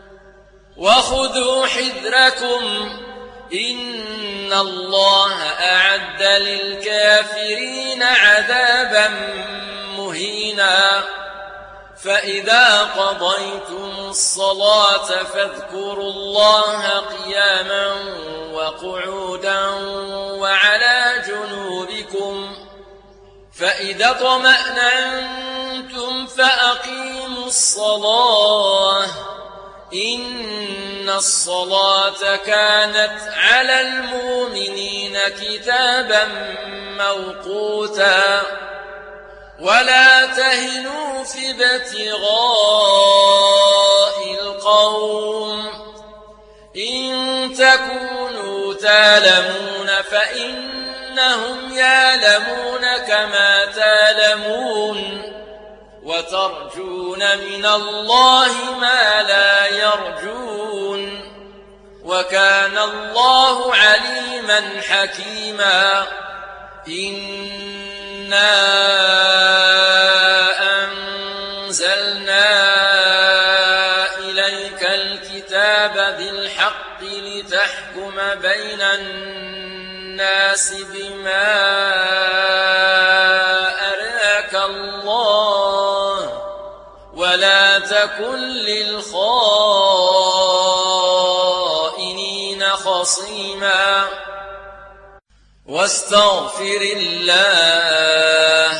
وخذوا حذركم إن الله أعد للكافرين عذابا مهينا فإذا قضيتم الصلاة فاذكروا الله قياما وقعودا وعلى جنوبكم فإذا اطمأننتم فأقيموا الصلاة إن الصلاة كانت على المؤمنين كتابا موقوتا ولا تهنوا في ابتغاء القوم إن تكونوا تعلمون فإنهم يعلمون كما تعلمون وترجون من الله ما لا يرجون وكان الله عليما حكيما إنا أنزلنا إليك الكتاب بالحق لتحكم بين الناس بما أراك الله ولا تكن للخائنين خصيما واستغفر الله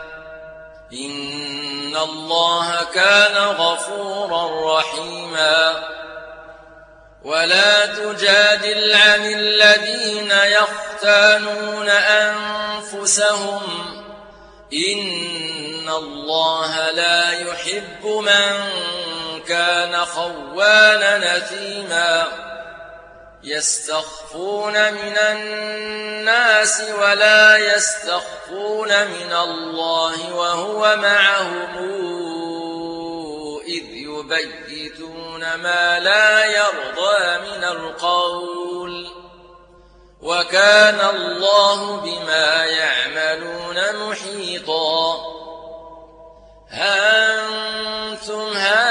إن الله كان غفورا رحيما ولا تجادل عن الذين يختانون أنفسهم إن الله لا يحب من كان خوانا نثيما يستخفون من الناس ولا يستخفون من الله وهو معهم إذ يبيتون ما لا يرضى من القول وكان الله بما يعملون محيطا ها أنتم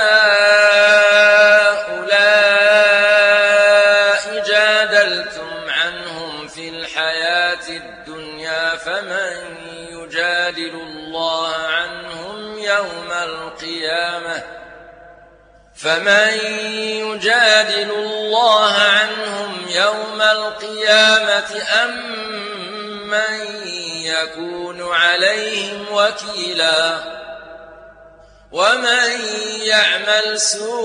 هؤلاء جادلتم عنهم في الحياة الدنيا فمن يجادل الله عنهم يوم القيامة أم من يكون عليهم وكيلا ومن يعمل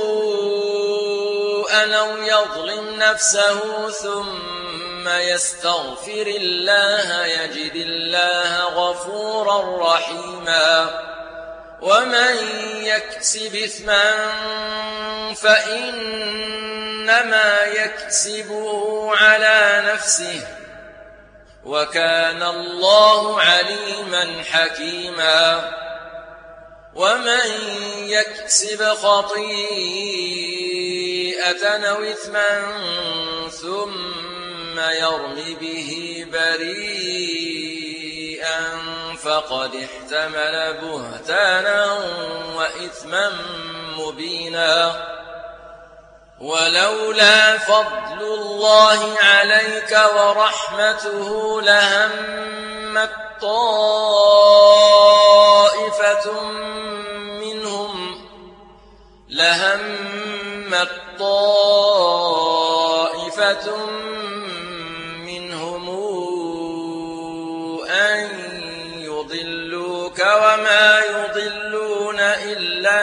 سوءا أو يظلم نفسه ثم يستغفر الله يجد الله غفورا رحيما ومن يكسب إثما فإنما يكسبه على نفسه وكان الله عليما حكيما ومن يكسب خطيئة أو إثما ثم يرم به بريئا فقد احتمل بهتانا وإثما مبينا ولولا فضل الله عليك ورحمته لهمت طائفة منهم أن يضلوك وما يضلون إلا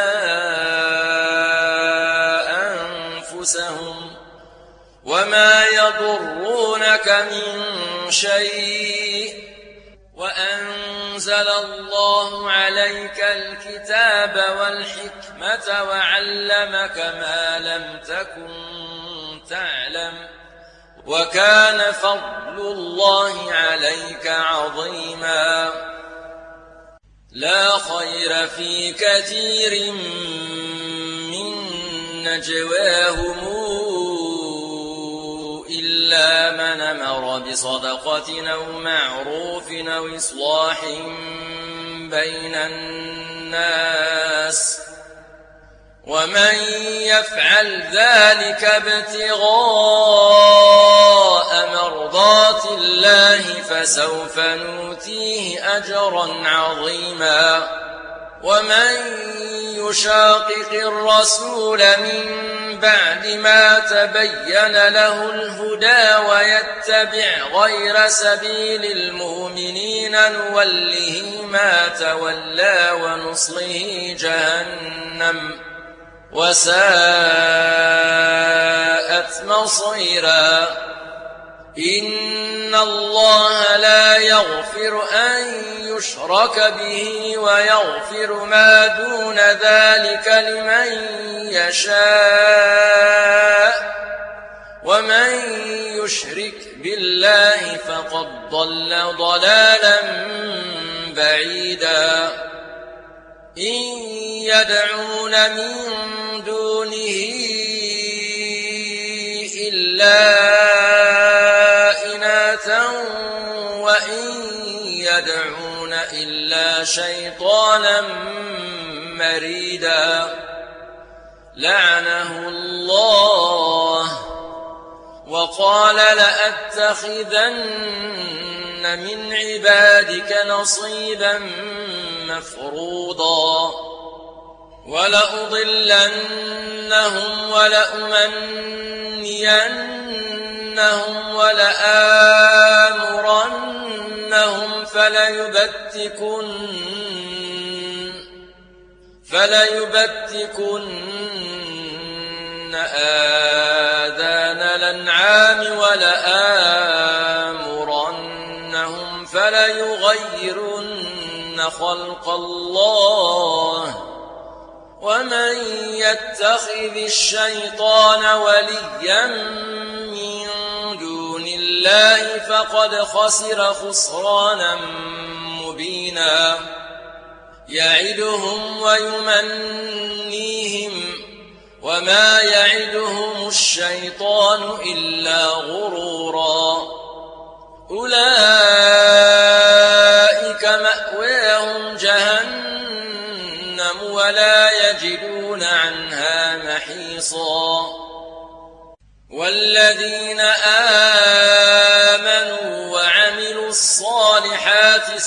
أنفسهم وما يضرونك من شيء وأنزل الله عليك الكتاب والحكمة وعلمك ما لم تكن تعلم وكان فضل الله عليك عظيما لا خير في كثير من نجواهم إلا من أمر بصدقة أو معروف أو إصلاح بين الناس ومن يفعل ذلك ابتغاء مرضات الله فسوف نؤتيه أجرا عظيما ومن يشاقق الرسول من بعد ما تبين له الهدى ويتبع غير سبيل المؤمنين نوله ما تولى ونصله جهنم وساءت مصيرا إن الله لا يغفر أن يشرك به ويغفر ما دون ذلك لمن يشاء ومن يشرك بالله فقد ضل ضلالا بعيدا إن يدعون من دونه إلا إناثا وإن يدعون إلا شيطانا مريدا لعنه الله وقال لأتخذن من عبادك نصيبا مفروضا ولأضلنهم ولأمنينهم ولآمرنهم فليبتكن آذان الأنعام ولآمرنهم فليغيرن خلق الله ومن يتخذ الشيطان وليا من دون الله فقد خسر خسرانا مبينا يعدهم ويمنيهم وما يعدهم الشيطان إلا غرورا أولئك مأواهم جهنم ولا يجدون عنها محيصا والذين آمنوا وعملوا الصالحات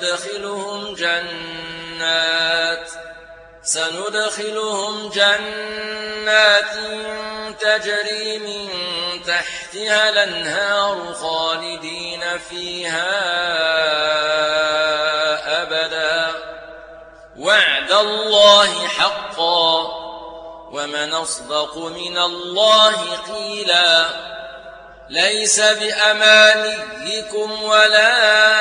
سندخلهم جنات تجري من تحتها الأنهار خالدين فيها أبدا وعد الله حقا ومن أصدق من الله قيلا ليس بأمانيكم ولا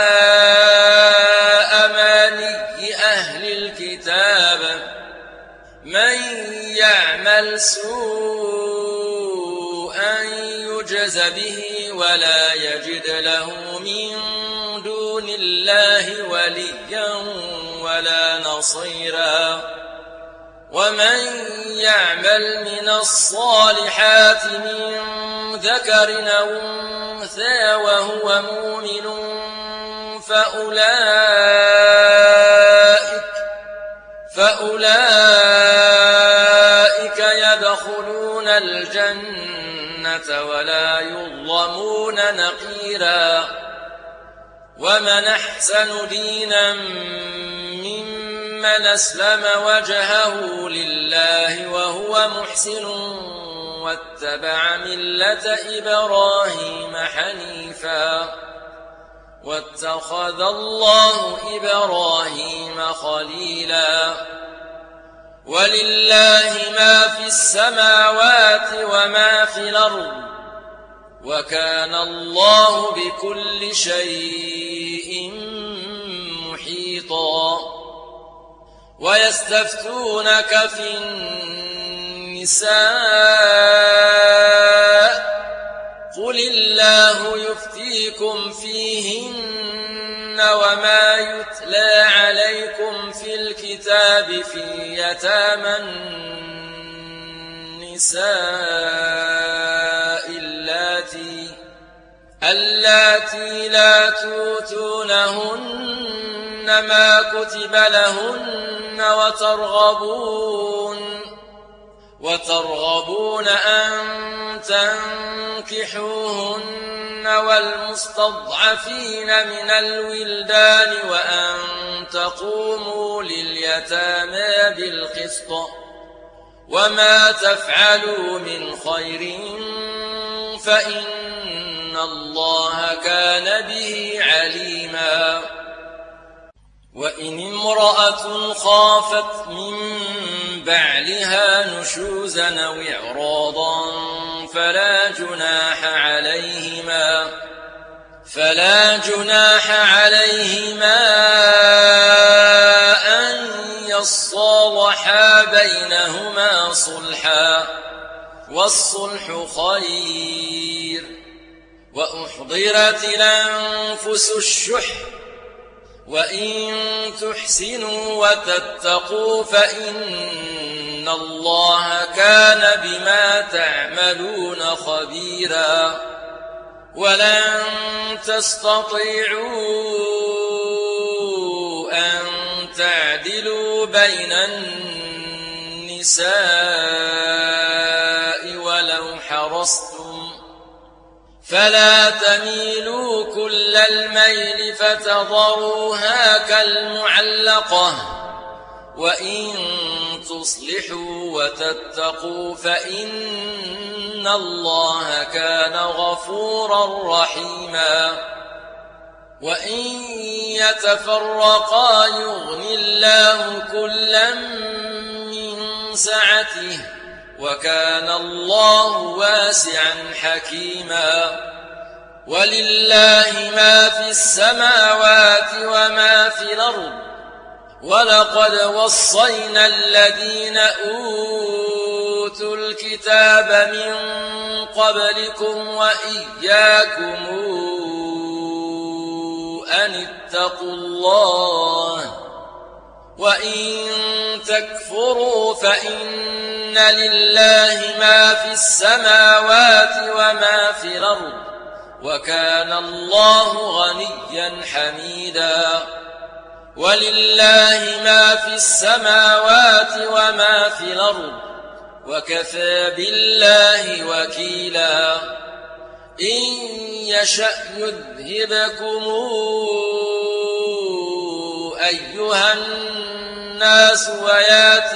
أماني أهل الكتاب من يعمل سوءا يجز به ولا يجد له من دون الله وليا ولا نصيرا ومن يعمل من الصالحات من ذكر أو أنثى وهو مؤمن فأولئك يدخلون الجنة ولا يظلمون نقيرا ومن أحسن دينا ممن أسلم وجهه لله وهو محسن واتبع ملة إبراهيم حنيفا واتخذ الله إبراهيم خليلا ولله ما في السماوات وما في الأرض وكان الله بكل شيء محيطا ويستفتونك في النساء قل الله يفتيكم فيهن وما يتلى عليكم في الكتاب في يتامى النساء اللاتي لا توتونهن ما كتب لهن وترغبون أن تنكحوهن والمستضعفين من الولدان وأن تقوموا لليتامى بالقسط وما تفعلوا من خير فإن الله كان به عليما وإن امرأة خافت من بعلها نشوزا أو إعراضا فلا جناح عليهما أن يصالحا بينهما صلحا والصلح خير وأحضرت الأنفس الشح وإن تحسنوا وتتقوا فإن الله كان بما تعملون خبيرا ولن تستطيعوا أن تعدلوا بين النساء ولو حرصتم فلا تميلوا كل الميل فتذروها كالمعلقة وإن تصلحوا وتتقوا فإن الله كان غفورا رحيما وإن يتفرقا يغن الله كلا من سعته وكان الله واسعا حكيما ولله ما في السماوات وما في الأرض ولقد وصينا الذين أوتوا الكتاب من قبلكم وإياكم أن اتقوا الله وإن تكفروا فإن لله ما في السماوات وما في الأرض وكان الله غنيا حميدا ولله ما في السماوات وما في الأرض وكفى بالله وكيلا إن يشأ يذهبكم أيها الناس ويات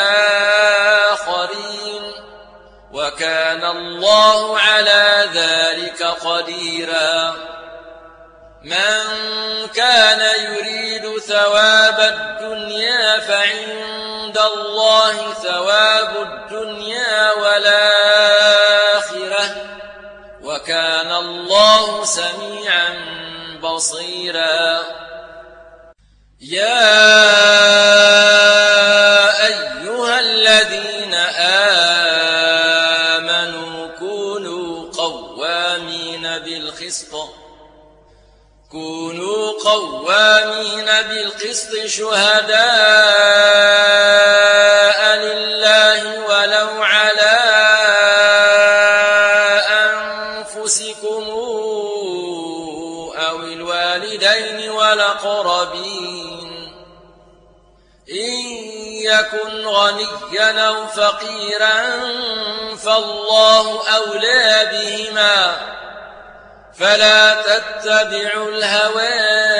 بآخرين وكان الله على ذلك قديرا من كان يريد ثواب الدنيا فعند الله ثواب الدنيا والآخرة وكان الله سميعا بصيرا يا أيها الذين آمنوا كونوا قوامين بالقسط شهداء لله ولو على أنفسكم أو الوالدين والأقربين إن يكن غنيا أو فقيرا فالله أولى بهما فلا تتبعوا الهوى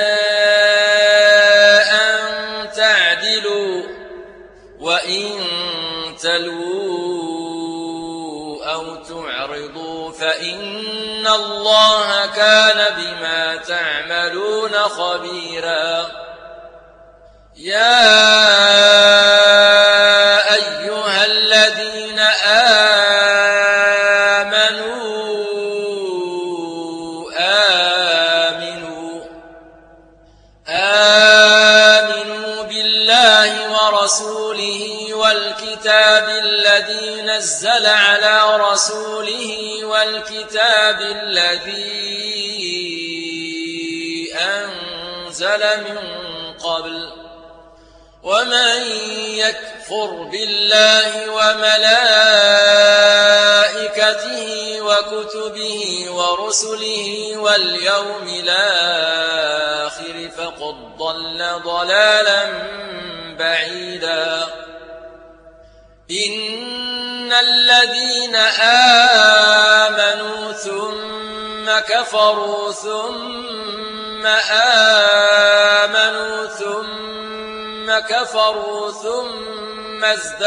أن تعدلوا وإن تلووا أو تعرضوا فإن الله كان بما تعملون خبيرا يا أيها الذين آمنوا بالله ورسوله والكتاب الذي نزل على رسوله والكتاب الذي أنزل من قبل ومن يكفر بالله وملائكته وكتبه ورسله واليوم الآخر فقد ضل ضلالا بعيدا إن الذين آمنوا ثم كفروا ثم آمنوا ثم كفروا ثم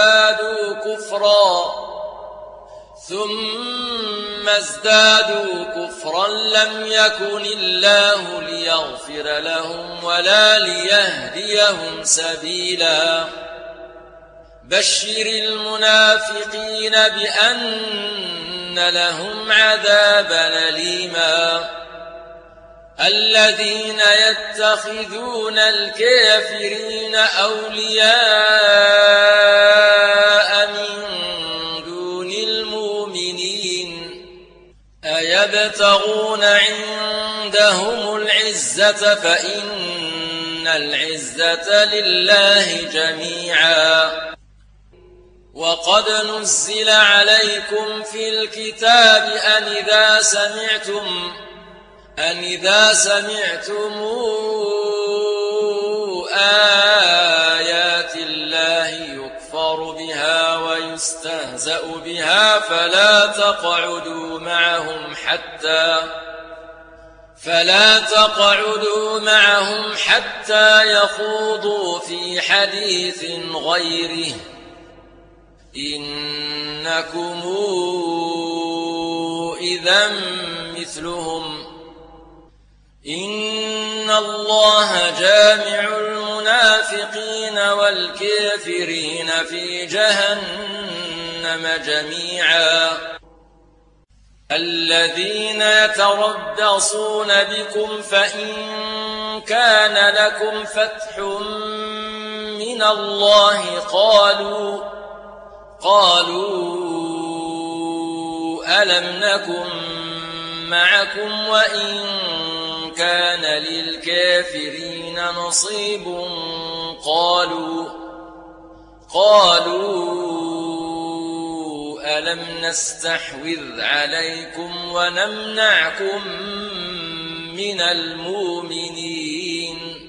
ازدادوا كفرا لم يكن الله ليغفر لهم ولا ليهديهم سبيلا بشر المنافقين بأن لهم عذابا أليما الذين يتخذون الكافرين أولياء من دون المؤمنين أيبتغون عندهم العزة فإن العزة لله جميعا وقد نزل عليكم في الكتاب أن إذا سمعتم آيات الله يكفر بها ويستهزأ بها فلا تقعدوا معهم حتى يخوضوا في حديث غيره إنكم إذا مثلهم إن الله جامع المنافقين والكافرين في جهنم جميعا الذين يتربصون بكم فإن كان لكم فتح من الله قالوا ألم نكن معكم وإن كان للكافرين نصيب قالوا ألم نستحوذ عليكم ونمنعكم من المؤمنين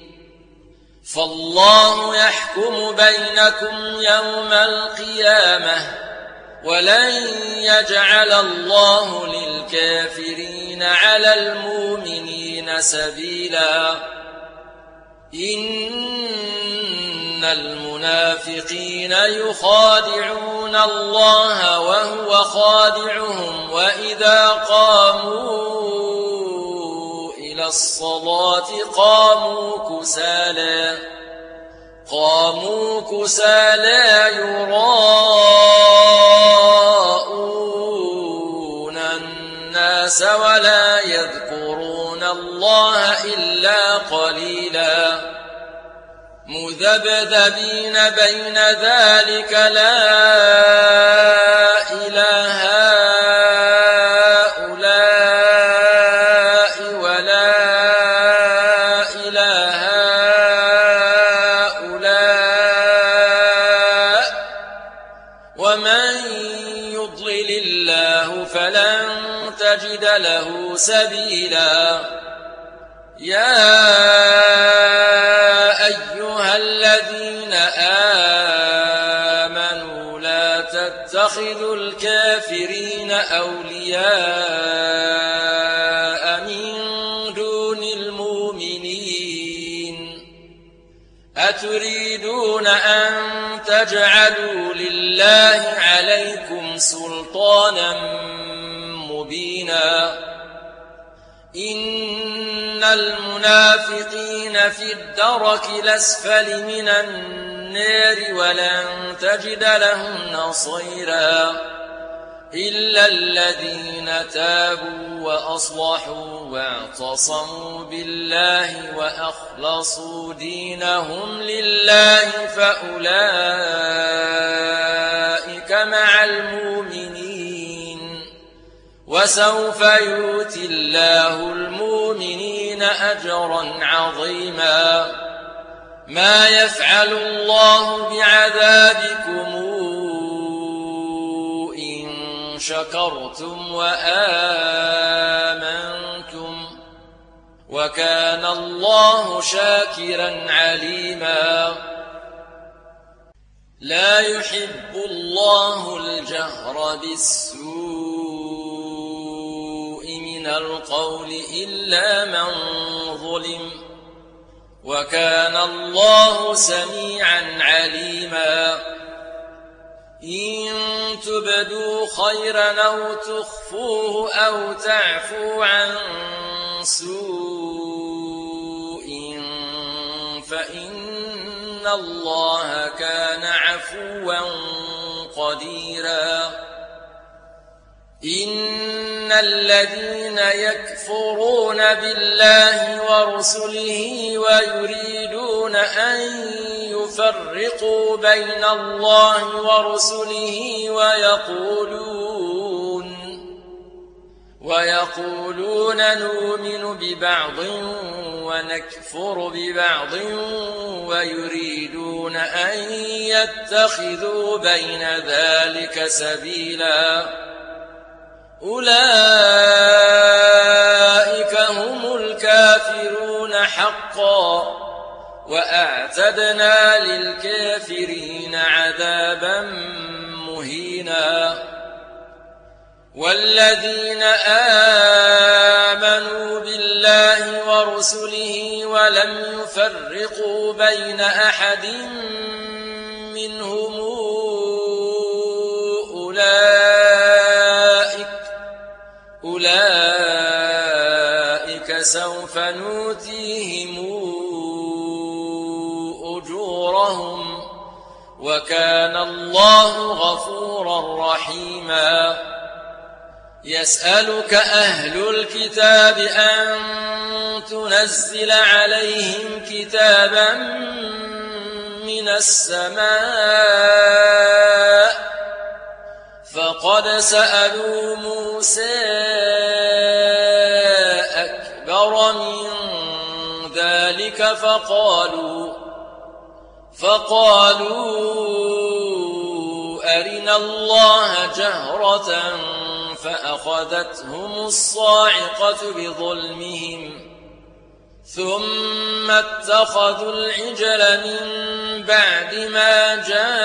فالله يحكم بينكم يوم القيامة ولن يجعل الله للكافرين على المؤمنين سبيلا إن المنافقين يخادعون الله وهو خادعهم وإذا قاموا إلى الصلاة قاموا كسالى يراءون الناس ولا يذكرون الله إلا قليلا مذبذبين بين ذلك لا إله هؤلاء ولا إله هؤلاء ومن يضلل الله فلن تجد له سبيلا يا أيها الذين آمنوا لا تتخذوا الكافرين أولياء من دون المؤمنين أتريدون أن تجعلوا لله عليكم سلطانا مبينا إن المنافقين في الدرك الأسفل من النار ولن تجد لهم نصيرا إلا الذين تابوا وأصلحوا واعتصموا بالله وأخلصوا دينهم لله فأولئك وسوف يؤتي الله المؤمنين أجرا عظيما ما يفعل الله بعذابكم إن شكرتم وآمنتم وكان الله شاكرا عليما لا يحب الله الجهر بالسوء من القول إلا من ظلم وكان الله سميعا عليما إن تبدوا خيرا أو تخفوه أو تعفو عن سوء فإن الله كان عفوا قديرا إن الذين يكفرون بالله ورسله ويريدون أن يفرقوا بين الله ورسله ويقولون نؤمن ببعض ونكفر ببعض ويريدون أن يتخذوا بين ذلك سبيلا أولئك هم الكافرون حقا وأعتدنا للكافرين عذابا مهينا والذين آمنوا بالله ورسله ولم يفرقوا بين أحد منهم أولئك سوف نؤتيهم أجورهم وكان الله غفورا رحيما يسألك أهل الكتاب أن تنزل عليهم كتابا من السماء فقد سألوا موسى أكبر من ذلك فقالوا أرنا الله جهرة فأخذتهم الصاعقة بظلمهم ثم اتخذوا العجل من بعد ما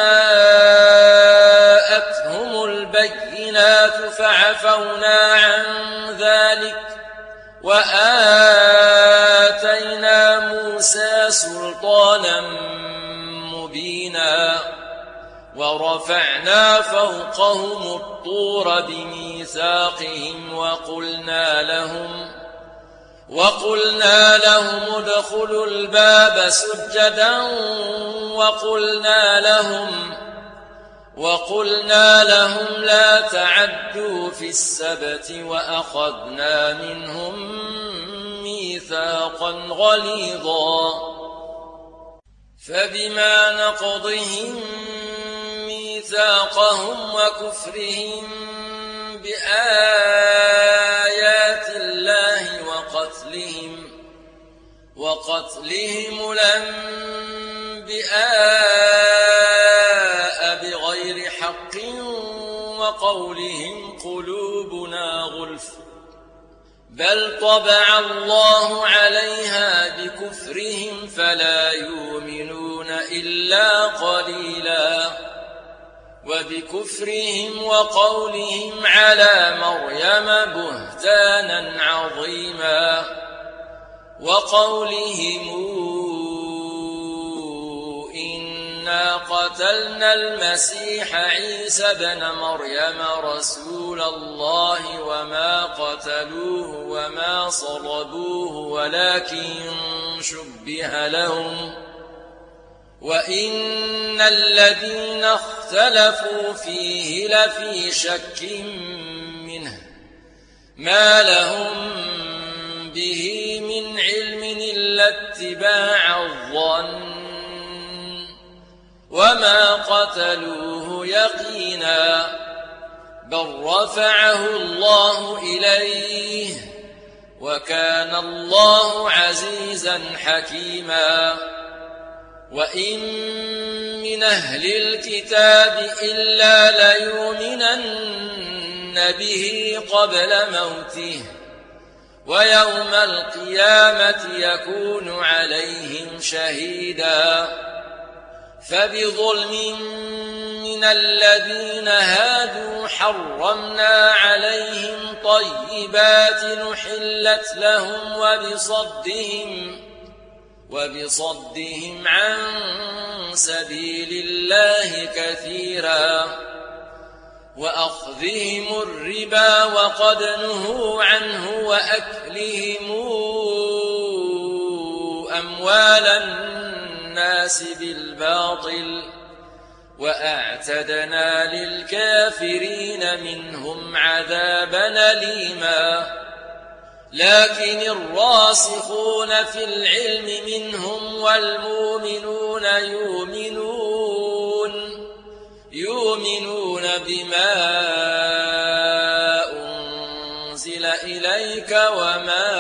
جاءتهم البينات فعفونا عن ذلك وآتينا موسى سلطانا مبينا ورفعنا فوقهم الطور بميثاقهم وقلنا لهم ادخلوا الباب سجدا وقلنا لهم لا تعدوا في السبت وأخذنا منهم ميثاقا غليظا فبما نقضهم ميثاقهم وكفرهم بآيات الله وقتلهم الأنبياء بغير حق وقولهم قلوبنا غلف بل طبع الله عليها بكفرهم فلا يؤمنون إلا قليلا وبكفرهم وقولهم على مريم بهتانا عظيما وقولهم إنا قتلنا المسيح عيسى بن مريم رسول الله وما قتلوه وما صلبوه ولكن شبه لهم وإن الذين اختلفوا فيه لفي شك منه ما لهم به من علم إلا اتباع الظن وما قتلوه يقينا بل رفعه الله إليه وكان الله عزيزا حكيما وإن من أهل الكتاب إلا ليؤمنن به قبل موته ويوم القيامة يكون عليهم شهيدا فبظلم من الذين هادوا حرمنا عليهم طيبات نحلت لهم وبصدهم عن سبيل الله كثيرا وأخذهم الربا وقد نهوا عنه وأكلهم أموال الناس بالباطل وأعتدنا للكافرين منهم عذابا أليما لكن الراسخون في العلم منهم والمؤمنون يؤمنون بما أنزل إليك وما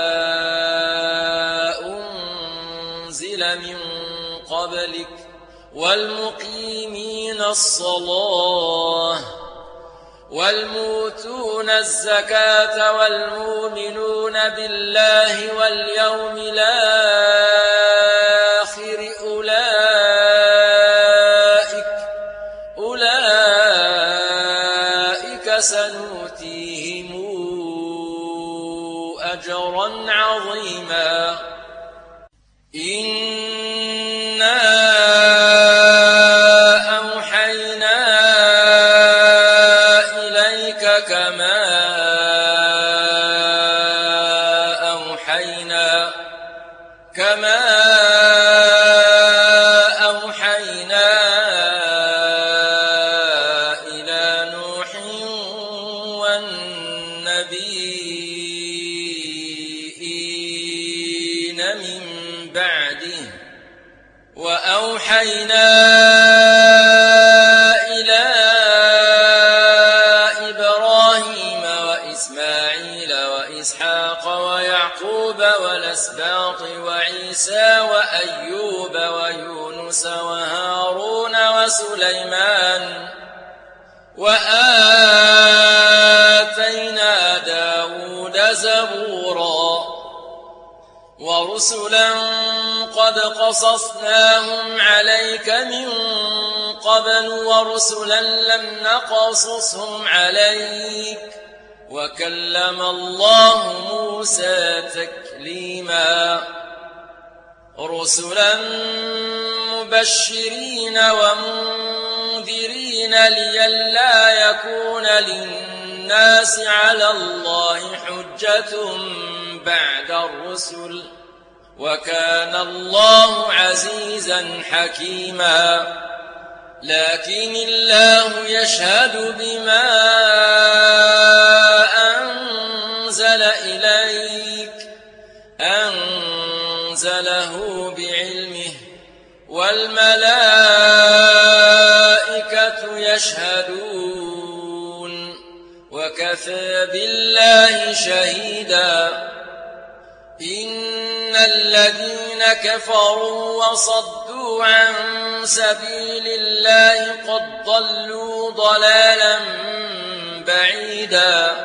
أنزل من قبلك والمقيمين الصلاة والمؤتون الزكاة والمؤمنون بالله واليوم الآخر أولئك سنؤتيهم أجرا عظيما إنا كما أوحينا إلى نوح والنبيين من بعده وأوحينا إلى إبراهيم وإسماعيل وإسحاق ويعقوب والأسباط وعيسى وأيوب ويونس وهارون وسليمان وآتينا داود زبورا ورسلا قد قصصناهم عليك من قبل ورسلا لم نقصصهم عليك وكلم الله موسى تكليما رسلا مبشرين ومنذرين لئلا يكون للناس على الله حجة بعد الرسل وكان الله عزيزا حكيما لكن الله يشهد بما أنزل إليك أنزله بعلمه والملائكة يشهدون وكفى بالله شهيدا إن الذين كفروا وصدوا عن سبيل الله قد ضلوا ضلالا بعيدا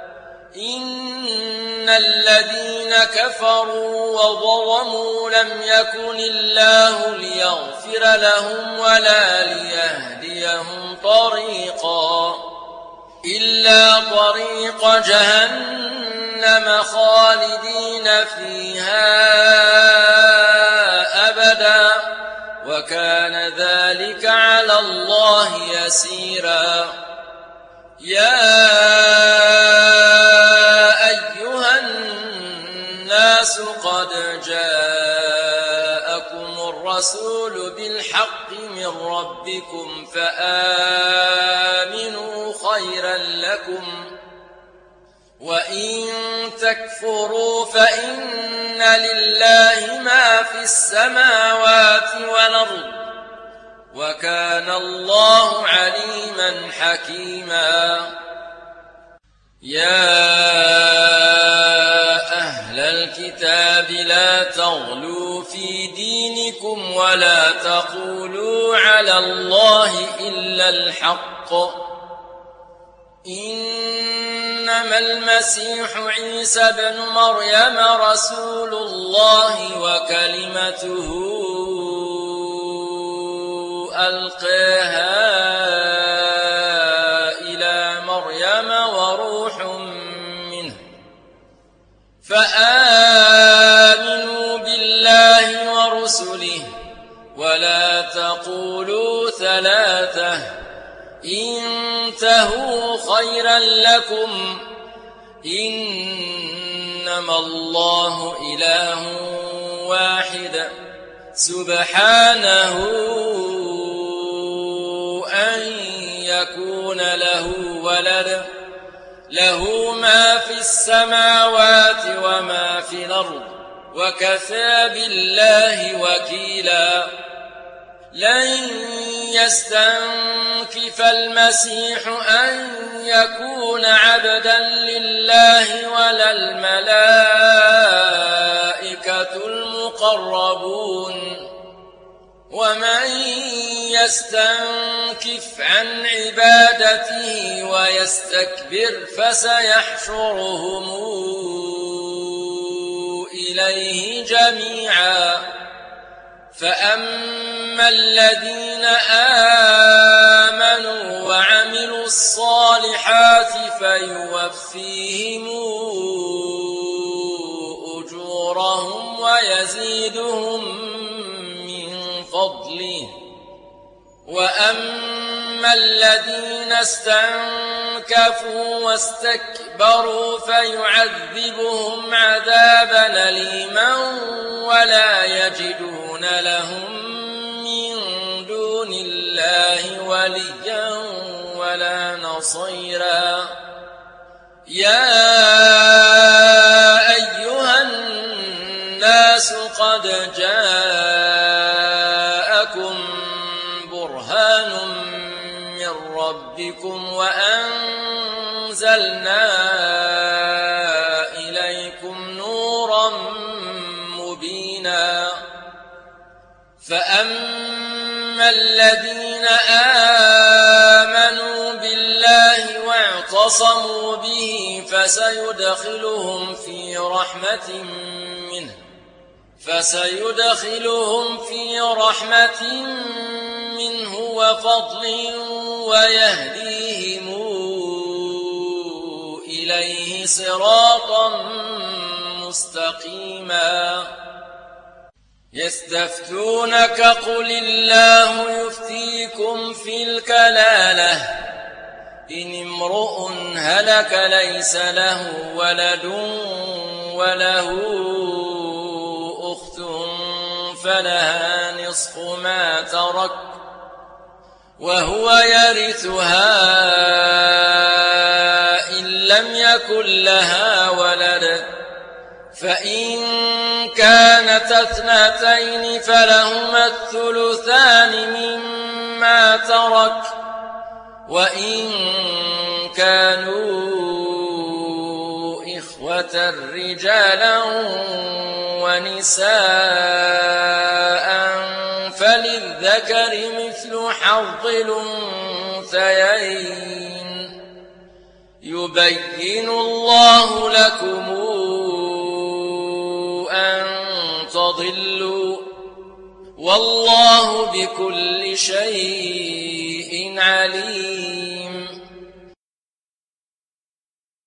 إن الذين كفروا وظلموا لم يكن الله ليغفر لهم ولا ليهديهم طريقا إلا طريق جهنم خالدين فيها أبدا وكان ذلك على الله يسيرا يا أيها الناس قد جاءكم الرسول بالحق من ربكم فآمنوا خيرا لكم وإن تكفروا فإن لله ما في السماوات والأرض وكان الله عليما حكيما. يا أهل الكتاب لا تغلوا في دينكم ولا تقولوا على الله إلا الحق، إنما المسيح عيسى بن مريم رسول الله وكلمته ألقاها إلى مريم وروح منه، فآمنوا بالله ورسله ولا تقولوا ثلاثة، انتهوا خيرا لكم، إنما الله إله واحد سبحانه أن يكون له ولد، له ما في السماوات وما في الأرض وكفى بالله وكيلا. لن يستنكف المسيح أن يكون عبدا لله ولا الملائكة المقربون، ومن يستنكف عن عبادته ويستكبر فسيحشرهم إليه جميعا. فأما الذين آمنوا وعملوا الصالحات فيوفيهم أجورهم ويزيدهم من فضله، وأما الذين استنكفوا واستكبروا فيعذبهم عذابا أليما ولا يجدون لهم من دون الله وليا ولا نصيرا. يا أيها الناس قد جاءكم برهان من ربكم وأنزلنا إليكم نورا مبينا. فأما الذين آمنوا بالله واعتصموا به فسيدخلهم في رحمة منه وفضل ويهديهم إليه صراطا مستقيما. يستفتونك قل الله يفتيكم في الكلالة، إن امرؤ هلك ليس له ولد وله أخت فلها نصف ما ترك وهو يرثها إن لم يكن لها ولد، فإن كانت اثنتين فلهما الثلثان مما ترك، وإن كانوا إخوة رجالا ونساء فللذكر مثل حظ الأنثيين. يبين الله لكم أن تضلوا والله بكل شيء عليم.